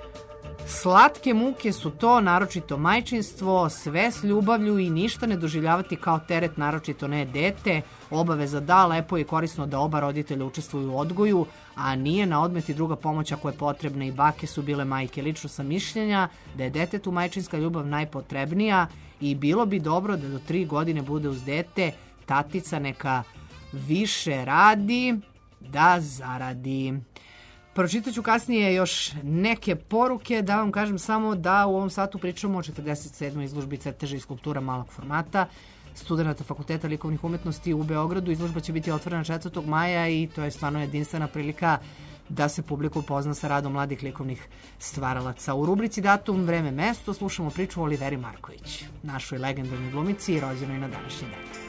Slatke muke su to, naročito majčinstvo, sve s ljubavlju i ništa ne doživljavati kao teret, naročito ne dete. Obaveza da, lepo je korisno da oba roditelja učestvuju u odgoju, a nije na odmet i druga pomoć ako je potrebna. I bake su bile majke. Lično sam mišljenja da je detetu majčinska ljubav najpotrebnija i bilo bi dobro da do tri godine bude uz dete. Tatica neka više radi da zaradi. Pročitat ću kasnije još neke poruke, da vam kažem samo da u ovom satu pričamo o četrdeset sedmoj izložbi crteža i skulptura malog formata studenta Fakulteta likovnih umetnosti u Beogradu. Izložba će biti otvorena četvrtog maja i to je stvarno jedinstvena prilika da se publika upozna sa radom mladih likovnih stvaralaca. U rubrici Datum, vreme, mesto slušamo priču o Oliveri Marković, našoj legendarnoj glumici, rođenoj na današnji dan.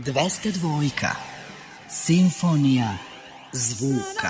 dvesta dva. Simfonija zvuka.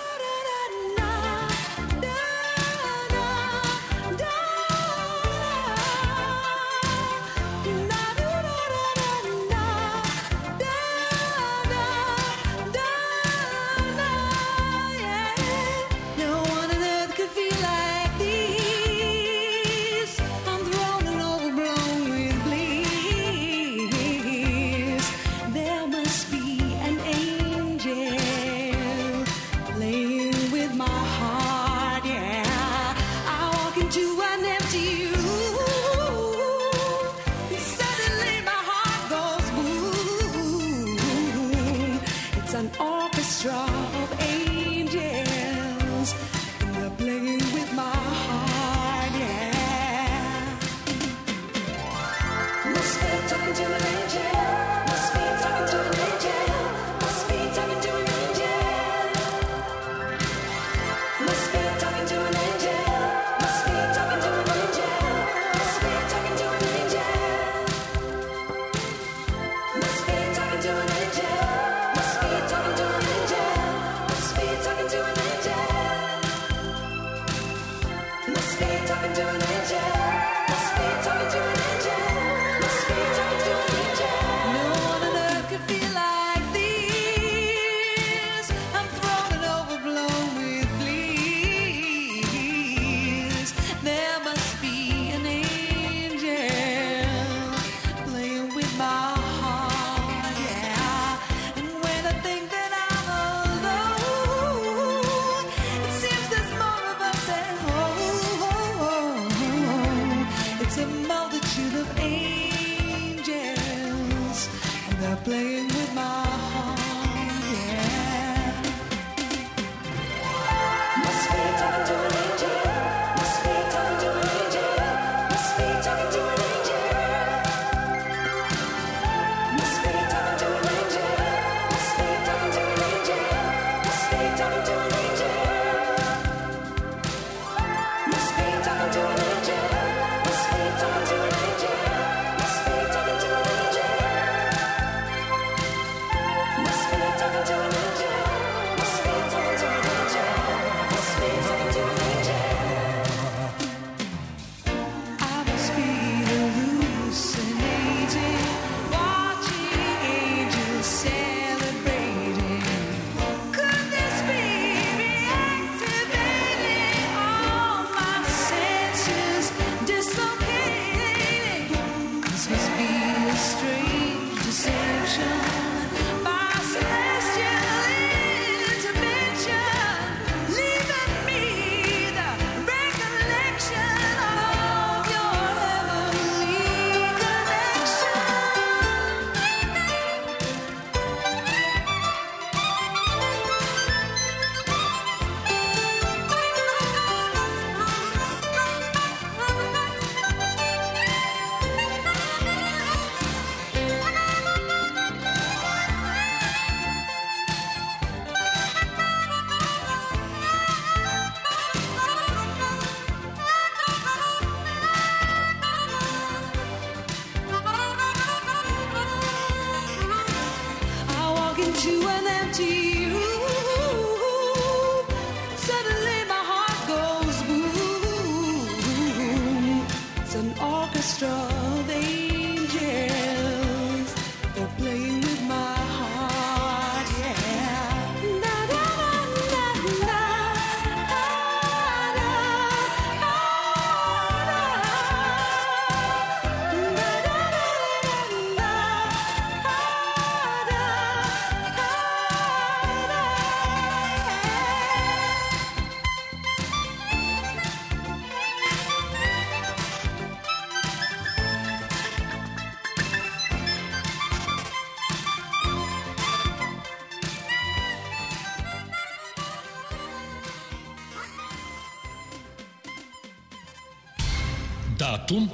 Datum.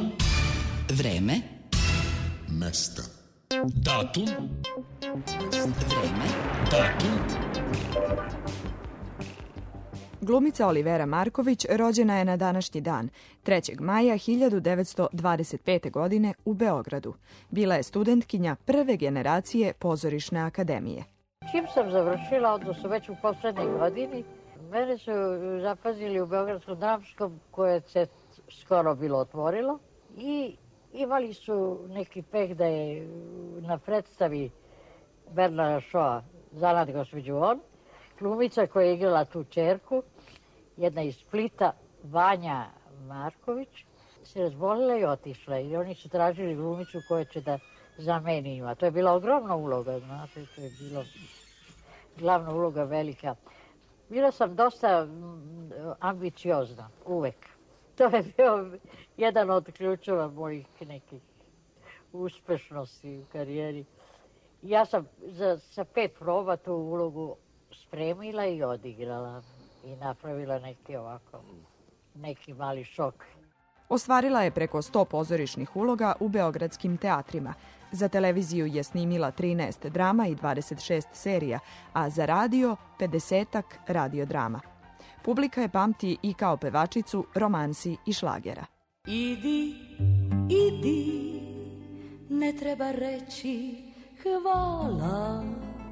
Vreme. Mesta. Datum. Vreme. Datum. Glumica Olivera Marković rođena je na današnji dan, trećeg maja hiljadu devetsto dvadeset pete. godine u Beogradu. Bila je studentkinja prve generacije Pozorišne akademije. Čim sam završila, odnosno već u poslednjoj godini, mene su zapazili u Beogradskom dramskom koje se skoro bilo otvorilo i imali su neki peh da je na predstavi Bernarda Šoa Zanat gospođu on, glumica koja je igrala tu čerku, jedna iz Splita, Vanja Marković, se razbolila i otišla i oni su tražili glumicu koja će da zameni ima. To je bila ogromna uloga, znate, to je bilo glavna uloga velika. Bila sam dosta ambiciozna, uvek. To je bio jedan od ključeva mojih nekih uspešnosti u karijeri. Ja sam za, sa pet proba tu ulogu spremila i odigrala i napravila neki ovako, neki mali šok. Ostvarila je preko sto pozorišnih uloga u beogradskim teatrima. Za televiziju je snimila trinaest drama i dvadeset šest serija, a za radio pedesetak radiodrama. Publika je pamti i kao pevačicu romansi i šlagera. Idi, idi, ne treba reći hvala.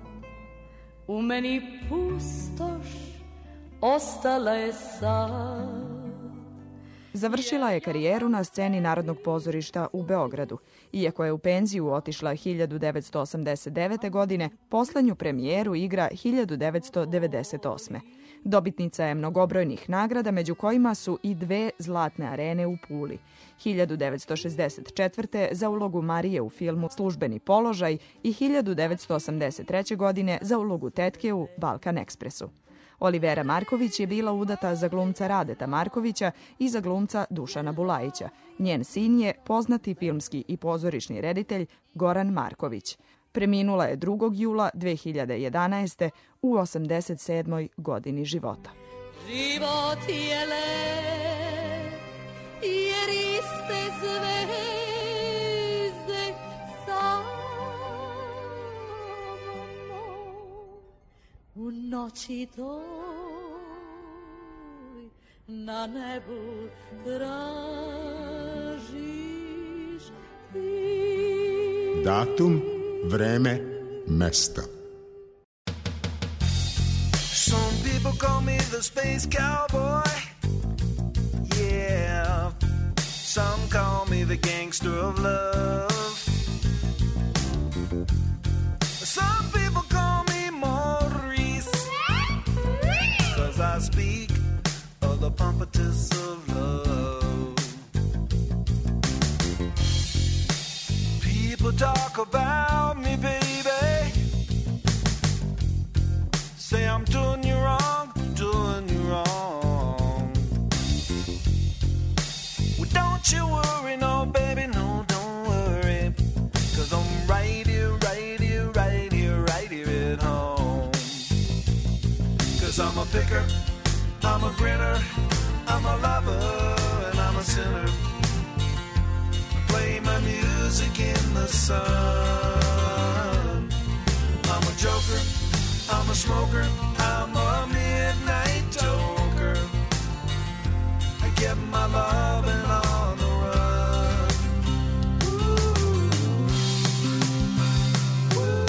U meni pustoš ostala je sad. Završila je karijeru na sceni Narodnog pozorišta u Beogradu. Iako je u penziju otišla hiljadu devetsto osamdeset devete. godine, poslednju premijeru igra hiljadu devetsto devedeset osme. Dobitnica je mnogobrojnih nagrada, među kojima su i dve zlatne arene u Puli. hiljadu devetsto šezdeset četvrte. za ulogu Marije u filmu Službeni položaj i hiljadu devetsto osamdeset treće. godine za ulogu tetke u Balkan Ekspresu. Olivera Marković je bila udata za glumca Radeta Markovića i za glumca Dušana Bulajića. Njen sin je poznati filmski i pozorišni reditelj Goran Marković. Preminula je drugog jula dve hiljade jedanaeste. u osamdeset sedmoj. godini života. Život je lep, jer iste zvezde samo u noći toj na nebu tražiš ti. Datum, vreme, mesto. Some people call me the space cowboy. Yeah. Some call me the gangster of love. Some people call me Maurice, 'cause I speak of the pompatus of love. People talk about me, baby. Say I'm doing you wrong, doing you wrong. Well, don't you worry, no, baby, no, don't worry. 'Cause I'm right here, right here, right here, right here at home. 'Cause I'm a picker, I'm a grinner, I'm a lover, and I'm a sinner. Play my music in the sun. I'm a joker, I'm a smoker, I'm a midnight toker. I get my loving on the run. Ooh. Ooh.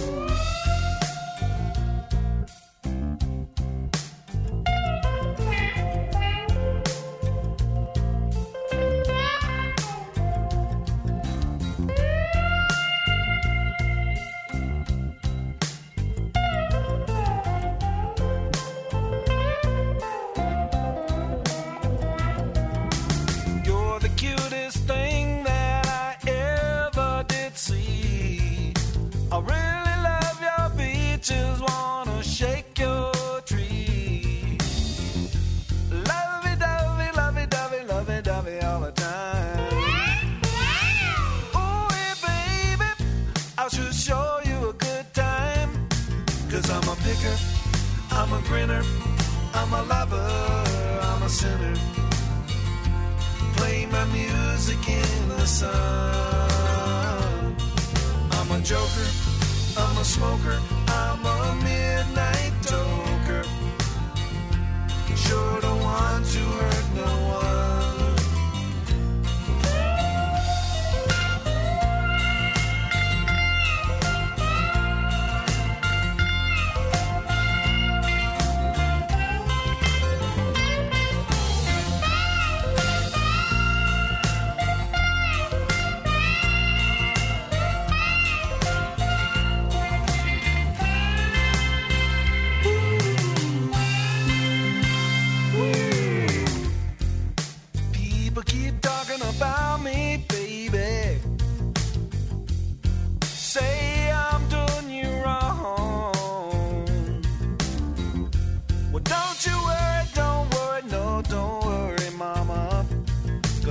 I'm a grinner, I'm a lover, I'm a sinner. Play my music in the sun. I'm a joker, I'm a smoker, I'm a midnight toker.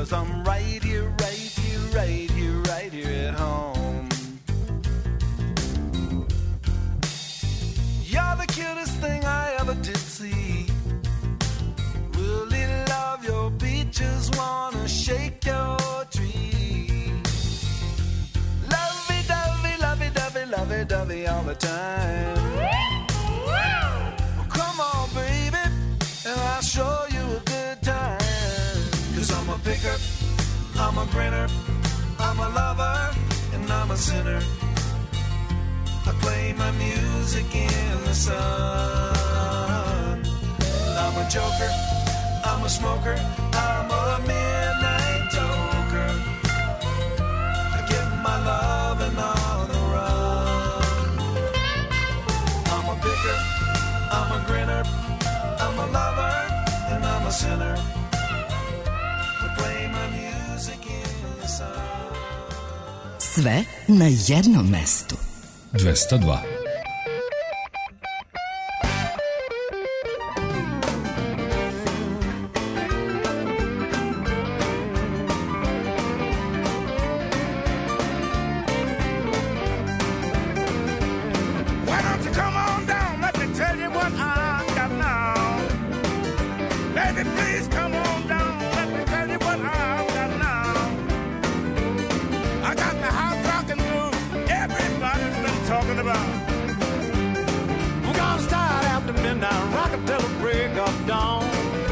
'cause I'm right here, right here, right here, right here at home. You're the cutest thing I ever did see. Really love your beat, just wanna shake your tree. Lovey-dovey, lovey-dovey, lovey-dovey all the time. Well, come on, baby, and I'll show you a good time. 'Cause I'm a picker, I'm a grinner, I'm a lover, and I'm a sinner. I play my music in the sun. I'm a joker, I'm a smoker, I'm a midnight toker. I get my loving on the run. I'm a picker, I'm a grinner, I'm a lover, and I'm a sinner. I play my music in the sun. Sve na jednom mestu. dvesta dva. Why don't you come on down? Let me tell you what I got now. Baby, please come on down. Let me tell you what I've got now. I got the house rockin' blues everybody's been talking about. We're gonna start after midnight, rock until the break of dawn.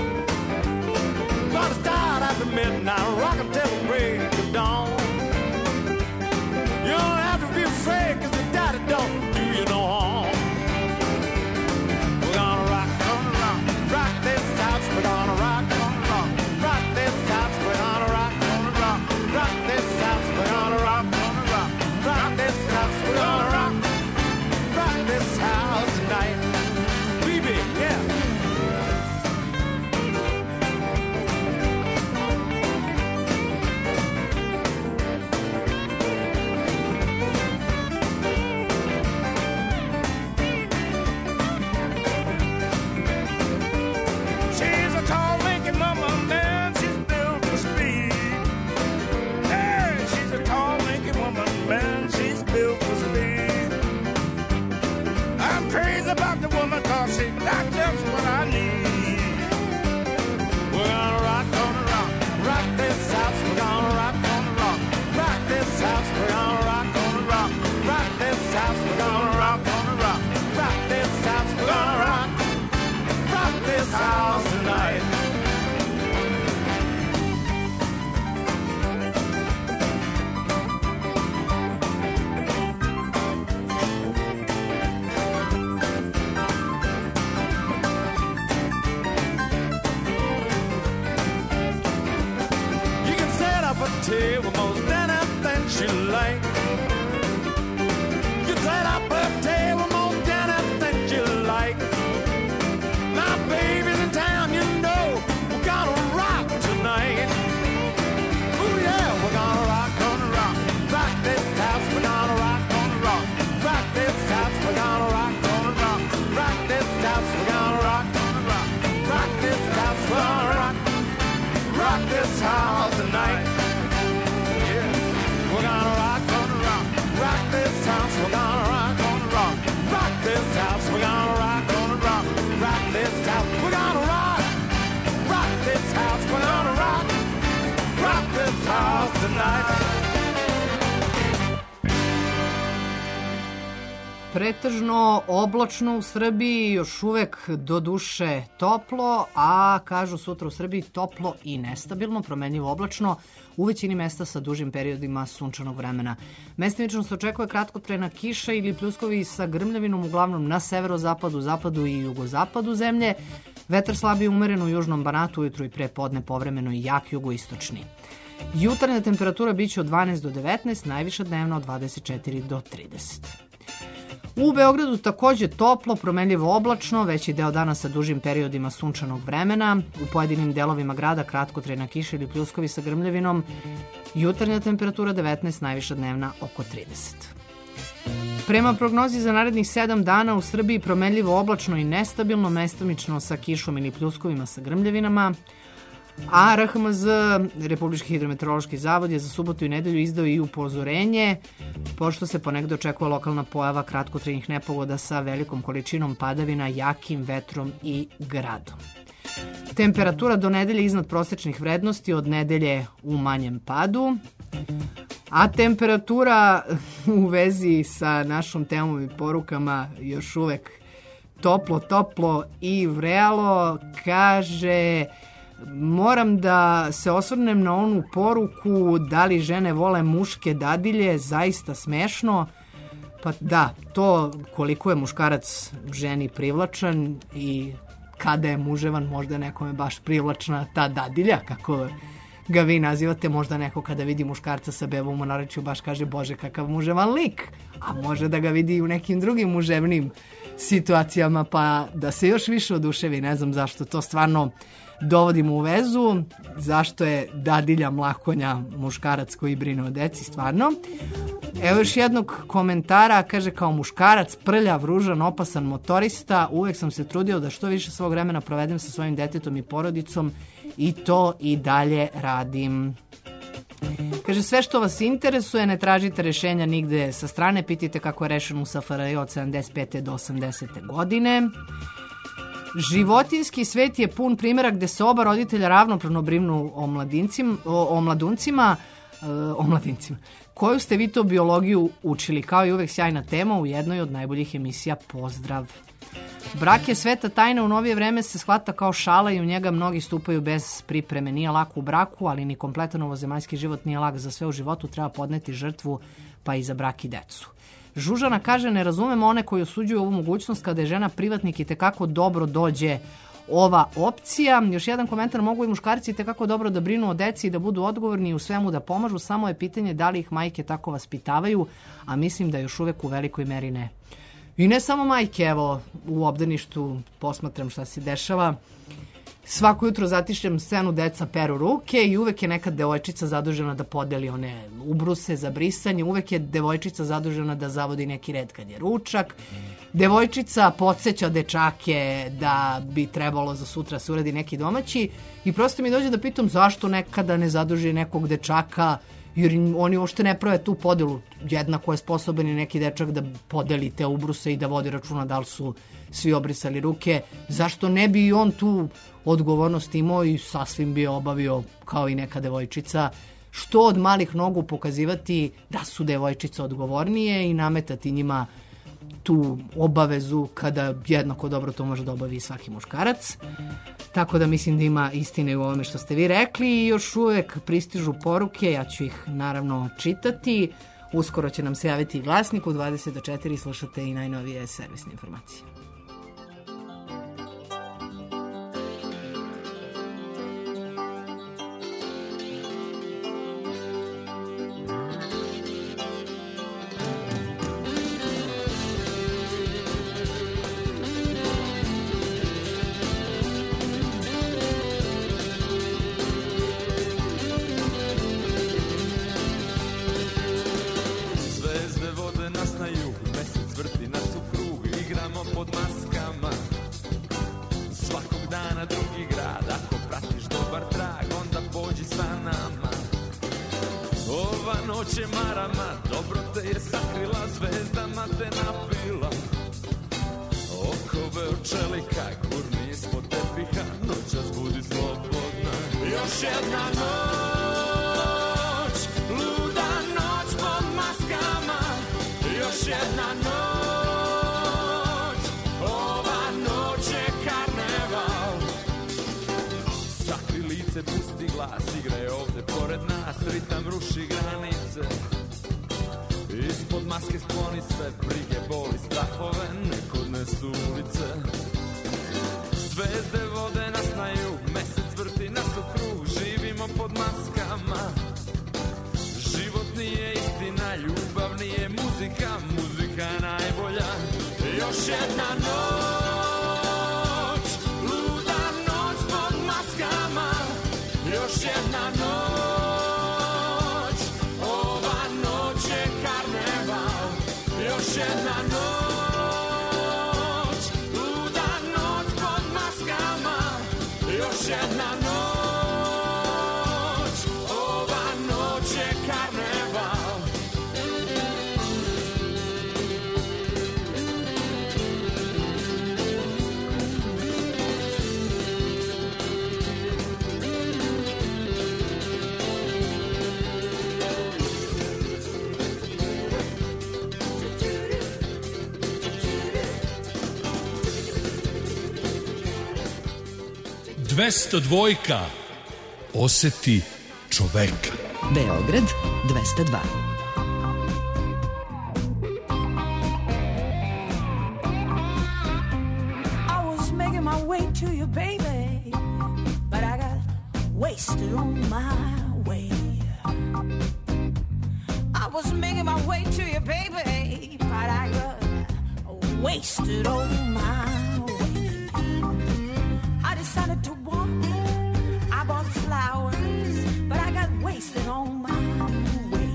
Gonna start after midnight, rock until the break of dawn. You don't have to be afraid, 'cause the daddy don't do you no harm. We're gonna rock, gonna rock, rock this house. We're gonna rock, gonna rock, rock this house. We're gonna rock, gonna rock, rock this house. We're gonna rock, gonna rock, rock this house. We're gonna rock, rock this house tonight. Baby, yeah. She's a tall, lanky mama, man, she's built for speed. Hey, she's a tall, lanky woman, man, she's built for speed. I'm crazy about the woman, 'cause she's got just what I need. We're gonna rock, gonna rock, rock this house. We're gonna rock, gonna rock, rock this house. We're gonna rock, gonna rock, rock this house. We're gonna rock, gonna rock, rock this house. We're gonna rock, rock this house tonight. You can set up a table most anything you like. You can set up a table most anything you like. My baby's in town, you know we're gonna rock tonight. Ooh yeah, we're gonna rock, gonna rock, rock this house. We're gonna rock, gonna rock, rock this house. We're gonna rock, gonna rock, rock this house. We're gonna rock, gonna rock, rock this house. We're gonna rock, rock this house tonight. Yeah, we're gonna rock, gonna rock, rock this house. We're gonna rock, gonna rock, rock this house. We're gonna rock, gonna rock, rock this house. We're gonna rock, rock this house. We're gonna rock, rock this house tonight. Pretežno oblačno u Srbiji, još uvek do duše toplo, a kažu sutra u Srbiji toplo i nestabilno, promenljivo oblačno, u većini mesta sa dužim periodima sunčanog vremena. Mestimično se očekuje kratkotrajna kiša ili pljuskovi sa grmljavinom uglavnom na severozapadu, zapadu i jugozapadu zemlje. Vetar slabije umeren u južnom Banatu, ujutru i pre podne povremeno i jak jugoistočni. Jutarnja temperatura biće od dvanaest do devetnaest, najviša dnevna od dvadeset četiri do trideset. U Beogradu takođe toplo, promenljivo oblačno, veći deo dana sa dužim periodima sunčanog vremena. U pojedinim delovima grada kratkotrajna kiša ili pljuskovi sa grmljavinom. Jutarnja temperatura devetnaest, najviša dnevna oko trideset. Prema prognozi za narednih sedam dana u Srbiji promenljivo oblačno i nestabilno, mestimično sa kišom ili pljuskovima sa grmljavinama. A R H M Z, Republički hidrometeorološki zavod, je za subotu i nedelju izdao i upozorenje, pošto se ponegde očekuje lokalna pojava kratkotrajnih nepogoda sa velikom količinom padavina, jakim vetrom i gradom. Temperatura do nedelje iznad prosečnih vrednosti, od nedelje u manjem padu, a temperatura u vezi sa našom temom i porukama još uvek toplo, toplo i vrelo. Kaže, moram da se osvrnem na onu poruku da li žene vole muške dadilje, zaista smešno. Pa da, to koliko je muškarac ženi privlačan i kada je muževan, možda nekome baš privlačna ta dadilja, kako ga vi nazivate, možda neko kada vidi muškarca sa bebom u naručju baš kaže, bože kakav muževan lik, a može da ga vidi i u nekim drugim muževnim situacijama pa da se još više oduševi. Ne znam zašto to stvarno dovodimo u vezu, zašto je dadilja mlakonja muškarac koji brine o deci, stvarno. Evo još jednog komentara, kaže, kao muškarac, prljav, ružan, opasan motorista, uvek sam se trudio da što više svog vremena provedem sa svojim detetom i porodicom i to i dalje radim. Kaže, sve što vas interesuje, ne tražite rešenja nigde sa strane, pitajte kako je rešeno u S F R J od sedamdeset pete do osamdesete godine. Životinjski svet je pun primjera gde se oba roditelja ravnopravno brinu o, mladincima, o, o mladuncima, o mladincima. Koju ste vi to biologiju učili? Kao i uvek sjajna tema u jednoj od najboljih emisija. Pozdrav. Brak je sveta tajna, u novije vreme se shvata kao šala i u njega mnogi stupaju bez pripreme. Nije lako u braku, ali ni kompletan ovozemaljski život nije lak. Za sve u životu treba podneti žrtvu, pa i za brak i decu. Žužana kaže, ne razumemo one koji osuđuju ovu mogućnost kada je žena privatnik i tekako dobro dođe ova opcija. Još jedan komentar, mogu i muškarci tekako dobro da brinu o deci i da budu odgovorni i u svemu da pomažu, samo je pitanje da li ih majke tako vaspitavaju, a mislim da još uvek u velikoj meri ne. I ne samo majke, evo, u obdaništu posmatram šta se dešava. Svako jutro zatišljam scenu, deca peru ruke i uvek je neka devojčica zadužena da podeli one ubruse za brisanje, uvek je devojčica zadužena da zavodi neki red kad je ručak. Devojčica podsjeća dečake da bi trebalo za sutra se uradi neki domaći i prosto mi dođe da pitam zašto nekada ne zaduži nekog dečaka, jer oni uopšte ne prave tu podelu. Jednako je sposoban i neki dečak da podeli te ubruse i da vodi računa da li su svi obrisali ruke. Zašto ne bi i on tu odgovornost imao i sasvim bi obavio kao i neka devojčica? Što od malih nogu pokazivati da su devojčice odgovornije i nametati njima tu obavezu kada jednako dobro to može da obavi svaki muškarac. Tako da mislim da ima istine u ovome što ste vi rekli i još uvek pristižu poruke, ja ću ih naravno čitati. Uskoro će nam se javiti i glasnik, u dvadeset do četiri slušate i najnovije servisne informacije. Još jedna noć dvesta dva. Oseti čoveka. Beograd dvesta dva. I was making my way to you, baby, but I got wasted on my way. I was making my way to you, baby, but I got wasted on my way. I decided to walk, I bought flowers, but I got wasted on my way.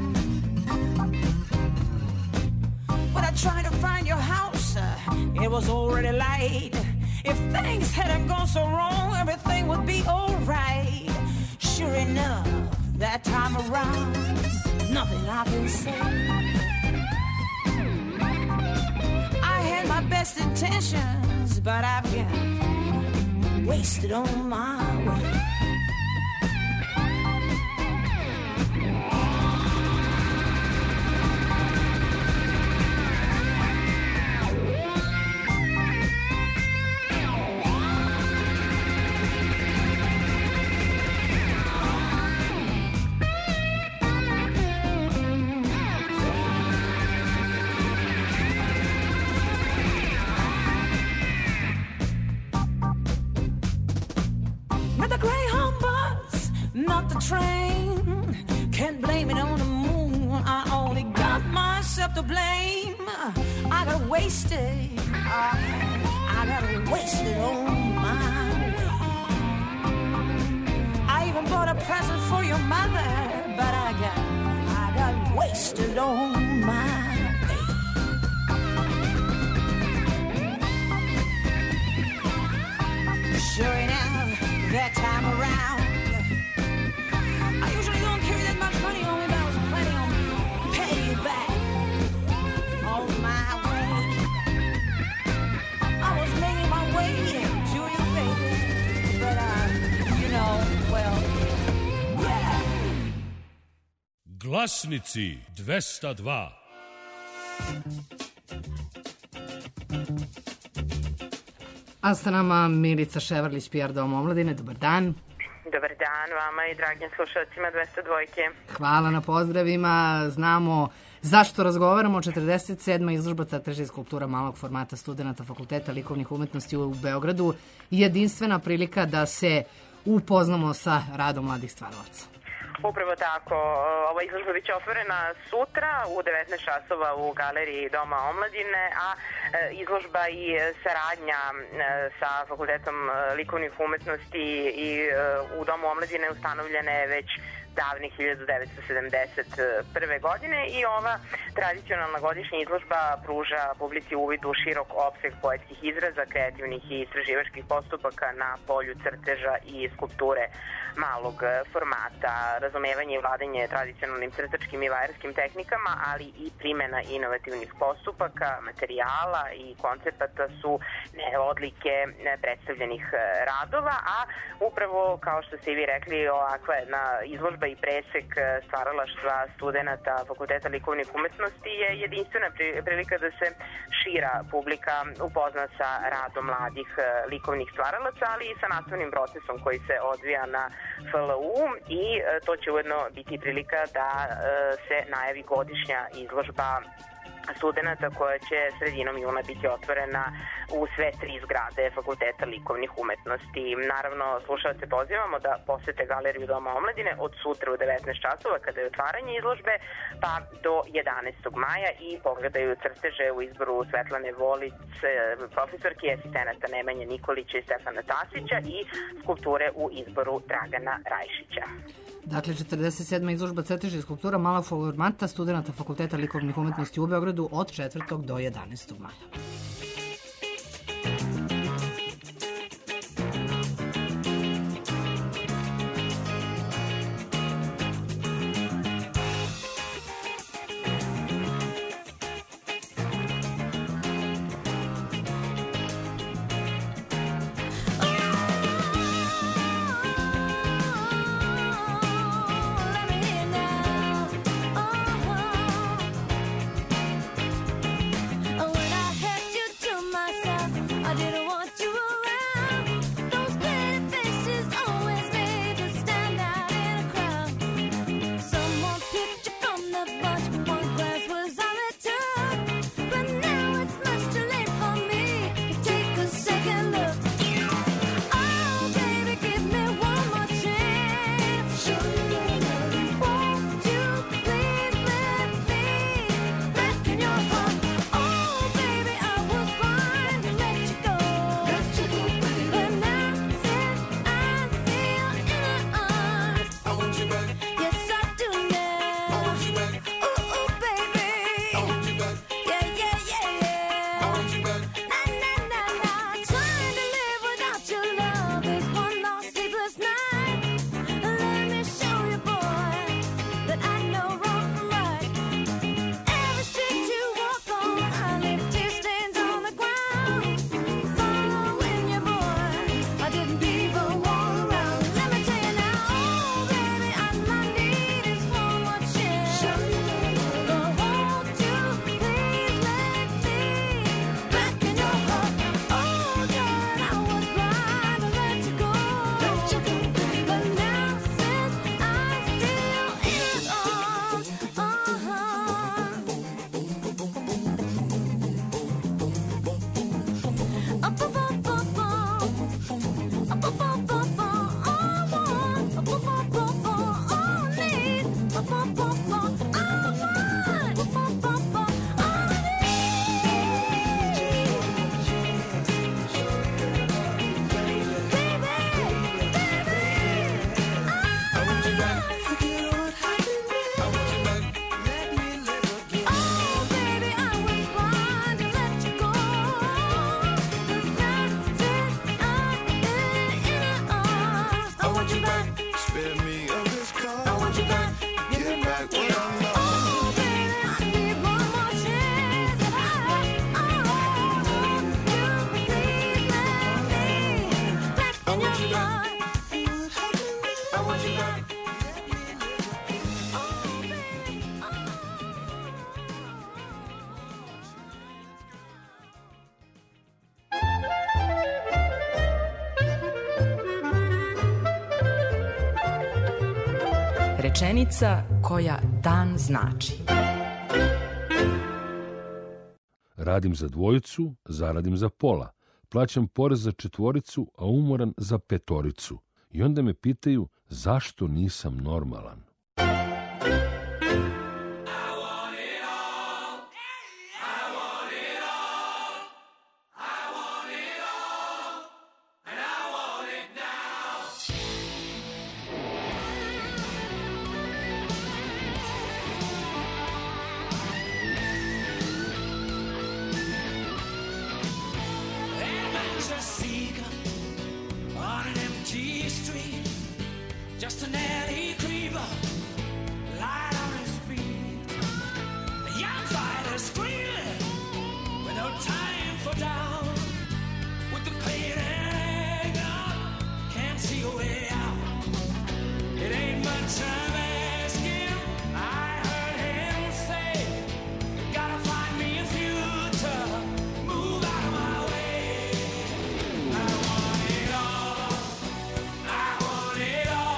When I tried to find your house, uh, it was already late. If things hadn't gone so wrong, everything would be alright. Sure enough, that time around, nothing I can say. I had my best intentions, but I've got wasted on my way. Not the train, can't blame it on the moon. I only got myself to blame. I got wasted, I, I got wasted on my way. I even bought a present for your mother, but I got, I got wasted on my way. Sure enough, that time around, I usually don't carry that much money on me, but I was planning on paying you back on my way. I was making my way to you, baby, but uh, you know, well, yeah. Glasnici dvesta dva. A sa nama Milica Ševarlić, P R Dom omladine. Dobar dan. Dobar dan vama i dragim slušalcima dvesta dva. Hvala na pozdravima. Znamo zašto razgovaramo. četrdeset sedma izložba crteža i skulptura malog formata studenta Fakulteta likovnih umetnosti u Beogradu. Jedinstvena prilika da se upoznamo sa radom mladih stvaralaca. Upravo tako. Ova izložba biće otvorena sutra u devetnaest časova u galeriji Doma omladine, a izložba i saradnja sa Fakultetom likovnih umetnosti i u Domu omladine ustanovljena je već davne hiljadu devetsto sedamdeset prve. godine i ova tradicionalna godišnja izložba pruža publici uvid u širok opseg poetskih izraza, kreativnih i istraživačkih postupaka na polju crteža i skulpture malog formata, razumevanje i vladanje tradicionalnim crtačkim i vajarskim tehnikama, ali i primjena inovativnih postupaka, materijala i koncepata su odlike predstavljenih radova, a upravo kao što ste i vi rekli, ovakva jedna izložba i presek stvaralaštva studenta Fakulteta likovnih umetnosti je jedinstvena prilika da se šira publika upozna sa radom mladih likovnih stvaralaca, ali i sa nastavnim procesom koji se odvija na F L U i to će ujedno biti prilika da se najavi godišnja izložba studenta koja će sredinom juna biti otvorena u sve tri zgrade Fakulteta likovnih umetnosti. Naravno, slušalce pozivamo da posete galeriju Doma omladine od sutra u devetnaest časova kada je otvaranje izložbe, pa do jedanaestog maja i pogledaju crteže u izboru Svetlane Volic, profesorke asistenata Nemanje Nikolića i Stefana Tasića i skulpture u izboru Dragana Rajšića. Dakle, četrdeset sedma izložba crteža i skulptura malog formata studenta Fakulteta likovnih umetnosti u Beogradu od četvrtog do jedanaestog maja. When I had you I want your love. Rečenica koja dan znači. Radim za dvojicu, zaradim za pola. Plaćam porez za četvoricu, a umoran za petoricu. I onda me pitaju zašto nisam normalan. Just an alley creeper, light on his feet. A young fighter screaming with no time for down. With the pain hanging on, can't see a way out. It ain't much time asking. I heard him say, gotta find me a future, move out of my way. I want it all. I want it all.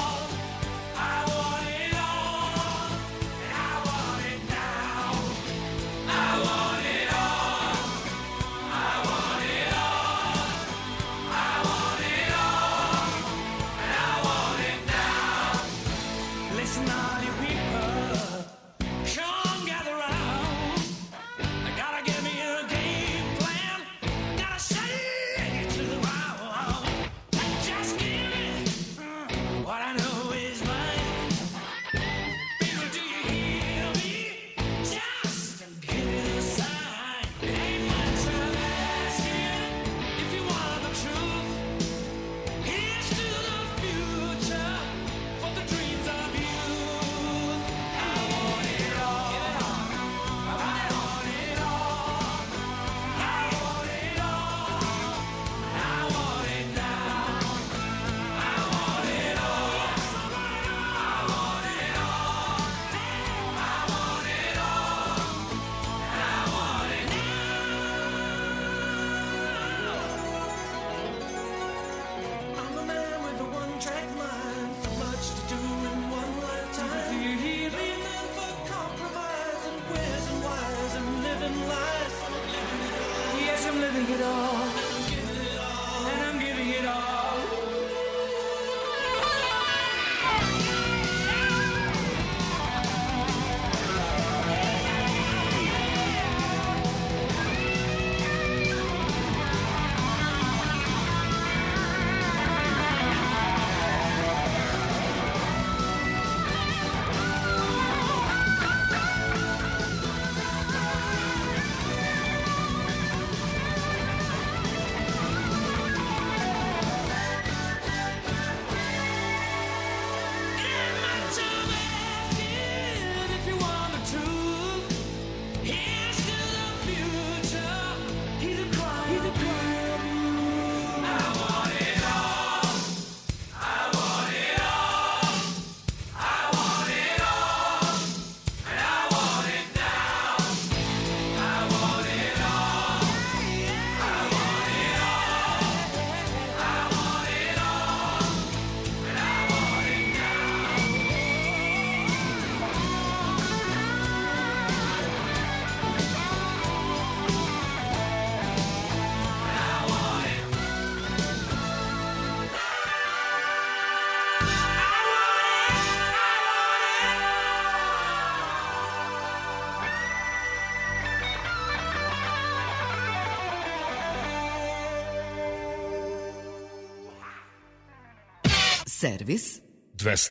Servis dvesta.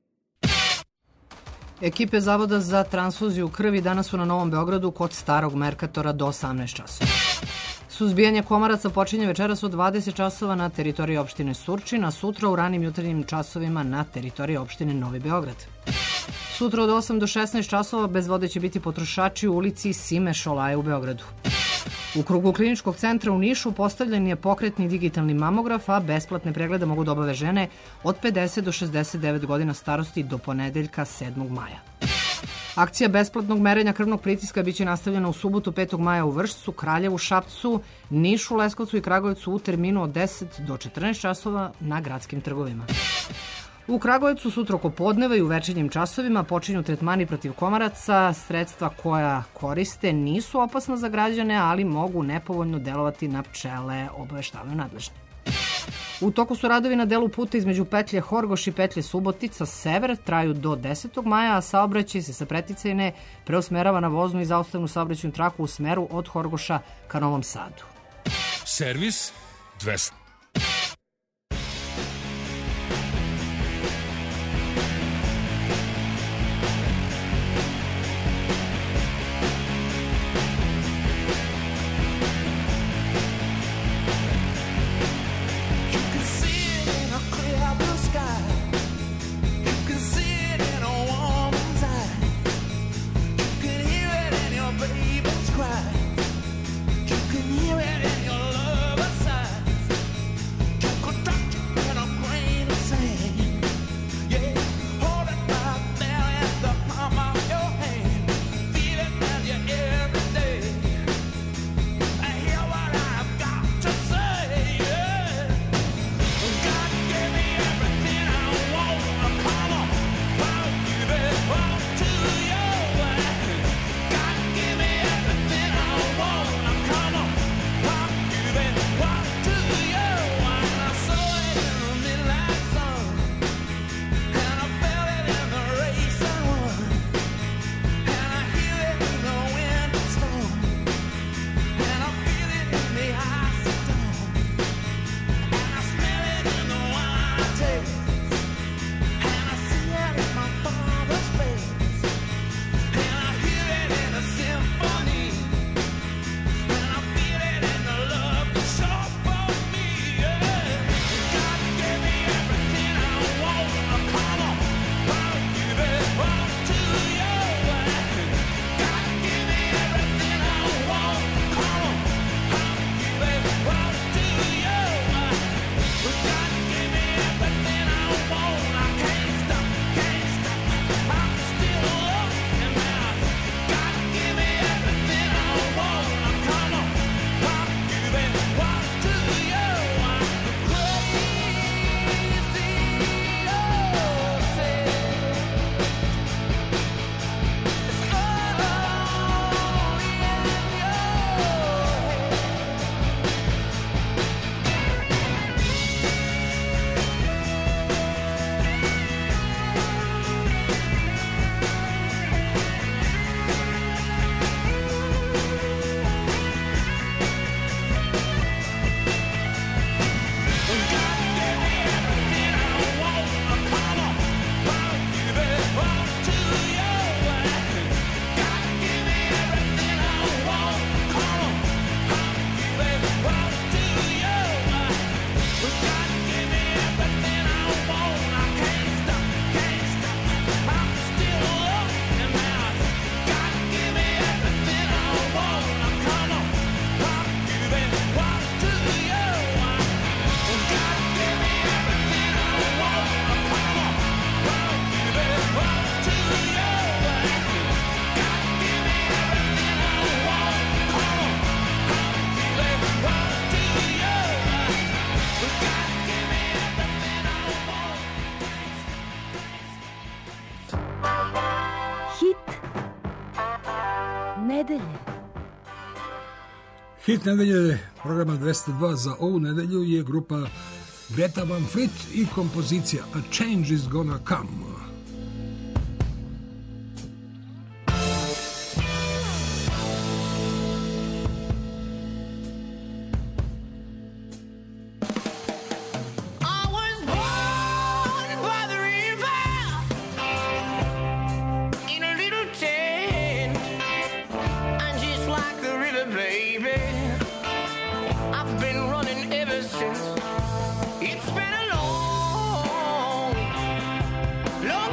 Ekipe Zavoda za transfuziju krvi danas su na Novom Beogradu kod Starog Merkatora do osamnaest časova. Suzbijanje komaraca počinje večeras u dvadeset časova na teritoriji opštine Surčin, a sutra u ranim jutarnjim časovima na teritoriji opštine Novi Beograd. Sutra od osam do šesnaest časova bez vode će biti potrošači u ulici Sime Šolaje u Beogradu. U krugu kliničkog centra u Nišu postavljen je pokretni digitalni mamograf, a besplatne preglede mogu da obave žene od pedeset do šezdeset devet godina starosti do ponedeljka sedmog maja. Akcija besplatnog merenja krvnog pritiska biće nastavljena u subotu petog maja u Vršcu, Kraljevu, Šapcu, Nišu, Leskovcu i Kragujevcu u terminu od deset do četrnaest časova na gradskim trgovima. U Kragujevcu sutra oko podneva i u večernjim časovima počinju tretmani protiv komaraca. Sredstva koja koriste nisu opasna za građane, ali mogu nepovoljno delovati na pčele, obaveštavaju nadležni. U toku su radovi na delu puta između petlje Horgoš i petlje Subotica sever, traju do desetog maja, a saobraćaj se sa Preticajne preusmerava na voznu i zaustavnu saobraćajnu traku u smeru od Horgoša ka Novom Sadu. Servis dvesta. nedelje. Hit nedelje programa dvesta dva za ovu nedelju je grupa Greta Van Fleet i kompozicija A Change is Gonna Come. Long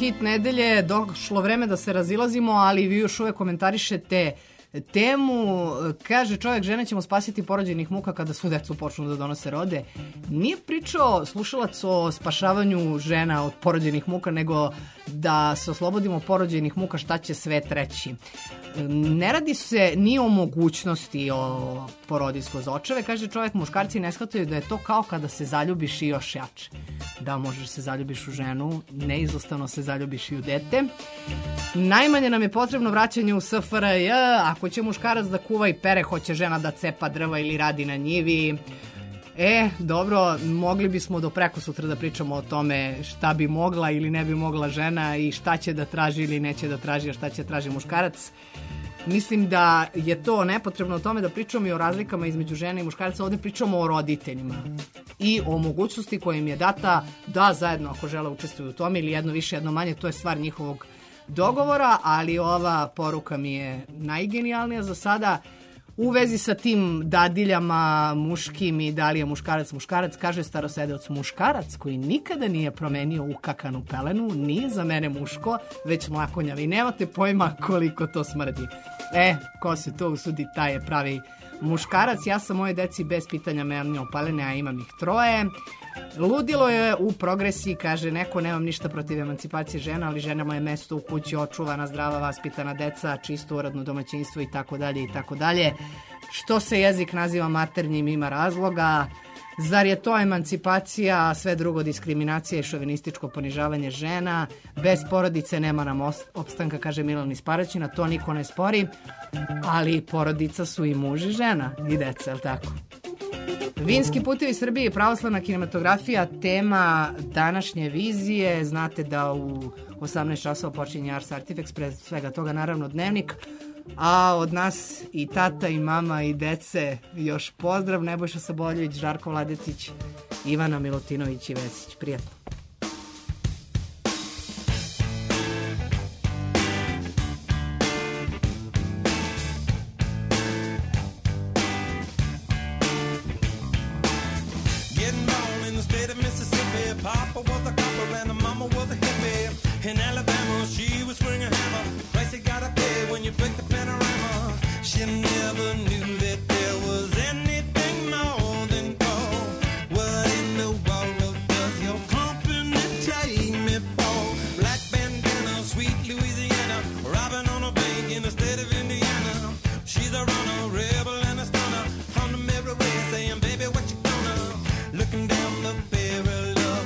hit nedelje, došlo vreme da se razilazimo, ali vi još uvek komentarišete temu. Kaže čovjek, žene ćemo spasiti porođajnih muka kada svu decu počnu da donose rode. Nije pričao slušalac o spašavanju žena od porođajnih muka, nego da se oslobodimo porođajnih muka, šta će svet reći. Ne radi se ni o mogućnosti o porodiljsko za očeve. Kaže čovjek, muškarci ne shvataju da je to kao kada se zaljubiš i još jače. Da, možeš se zaljubiš u ženu, neizostavno se zaljubiš i u dete. Najmanje nam je potrebno vraćanje u S F R J. Ako će muškarac da kuva i pere, hoće žena da cepa drva ili radi na njivi. E, dobro, mogli bismo do preko sutra da pričamo o tome šta bi mogla ili ne bi mogla žena i šta će da traži ili neće da traži, a šta će da traži muškarac. Mislim da je to nepotrebno o tome da pričamo i o razlikama između žene i muškarca. Ovdje pričamo o roditeljima i o mogućnosti koja im je data da zajedno, ako žele, učestvuju u tome ili jedno više, jedno manje, to je stvar njihovog dogovora, ali ova poruka mi je najgenijalnija za sada. U vezi sa tim dadiljama muškim i da li je muškarac muškarac, kaže starosedeoc, muškarac koji nikada nije promenio ukakanu pelenu nije za mene muško, već mlakonjav i nemate pojma koliko to smrdi. E, ko se to usudi, taj je pravi muškarac. Ja sam moje deci bez pitanja menjao pelene, a imam ih troje. Ludilo je u progresiji, kaže neko, nemam ništa protiv emancipacije žena, ali ženama je mesto u kući, očuvana, zdrava, vaspitana deca, čisto uredno domaćinstvo i tako dalje i tako dalje. Što se jezik naziva maternjim ima razloga. Zar je to emancipacija, a sve drugo diskriminacija i šovinističko ponižavanje žena? Bez porodice nema nam opstanka, kaže Milan iz Paraćina, to niko ne spori, ali porodica su i muž i žena i deca, je li tako? Vinski putevi Srbije i pravoslavna kinematografija, tema današnje vizije. Znate da u osamnaest časova počinje Ars Artifex, pre svega toga naravno Dnevnik, a od nas i tata i mama i dece još pozdrav. Nebojša Saboljević, Žarko Vladetić, Ivana Milutinović i Vesić. Prijatno. Papa was a copper and the mama was a hippie. In Alabama, she was swinging a hammer. Price you gotta pay when you break the panorama. She never knew that there was anything more than gold. What in the world does your company take me for? Black bandana, sweet Louisiana, robbing on a bank in the state of Indiana. She's a runner, rebel and a stunner. On the mirror way saying, baby, what you gonna? Looking down the barrel.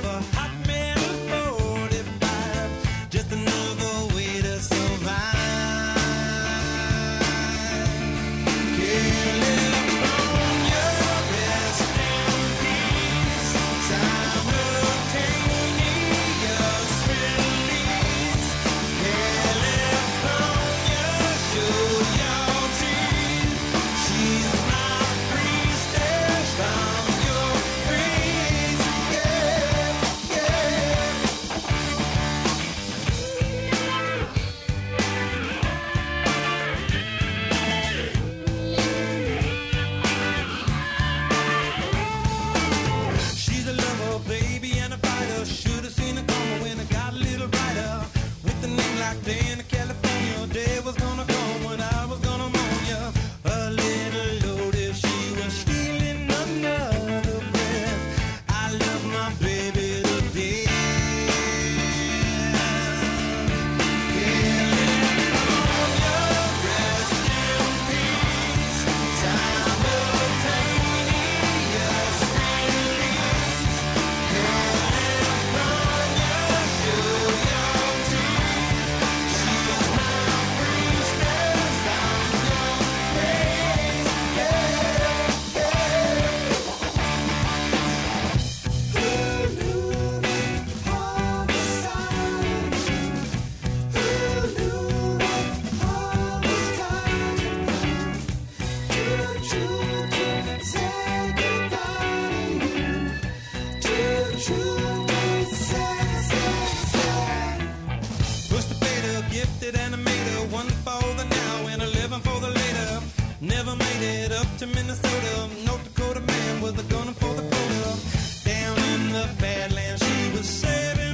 To Minnesota, North Dakota man was a gunner for the quota. Down in the Badlands, she was saving.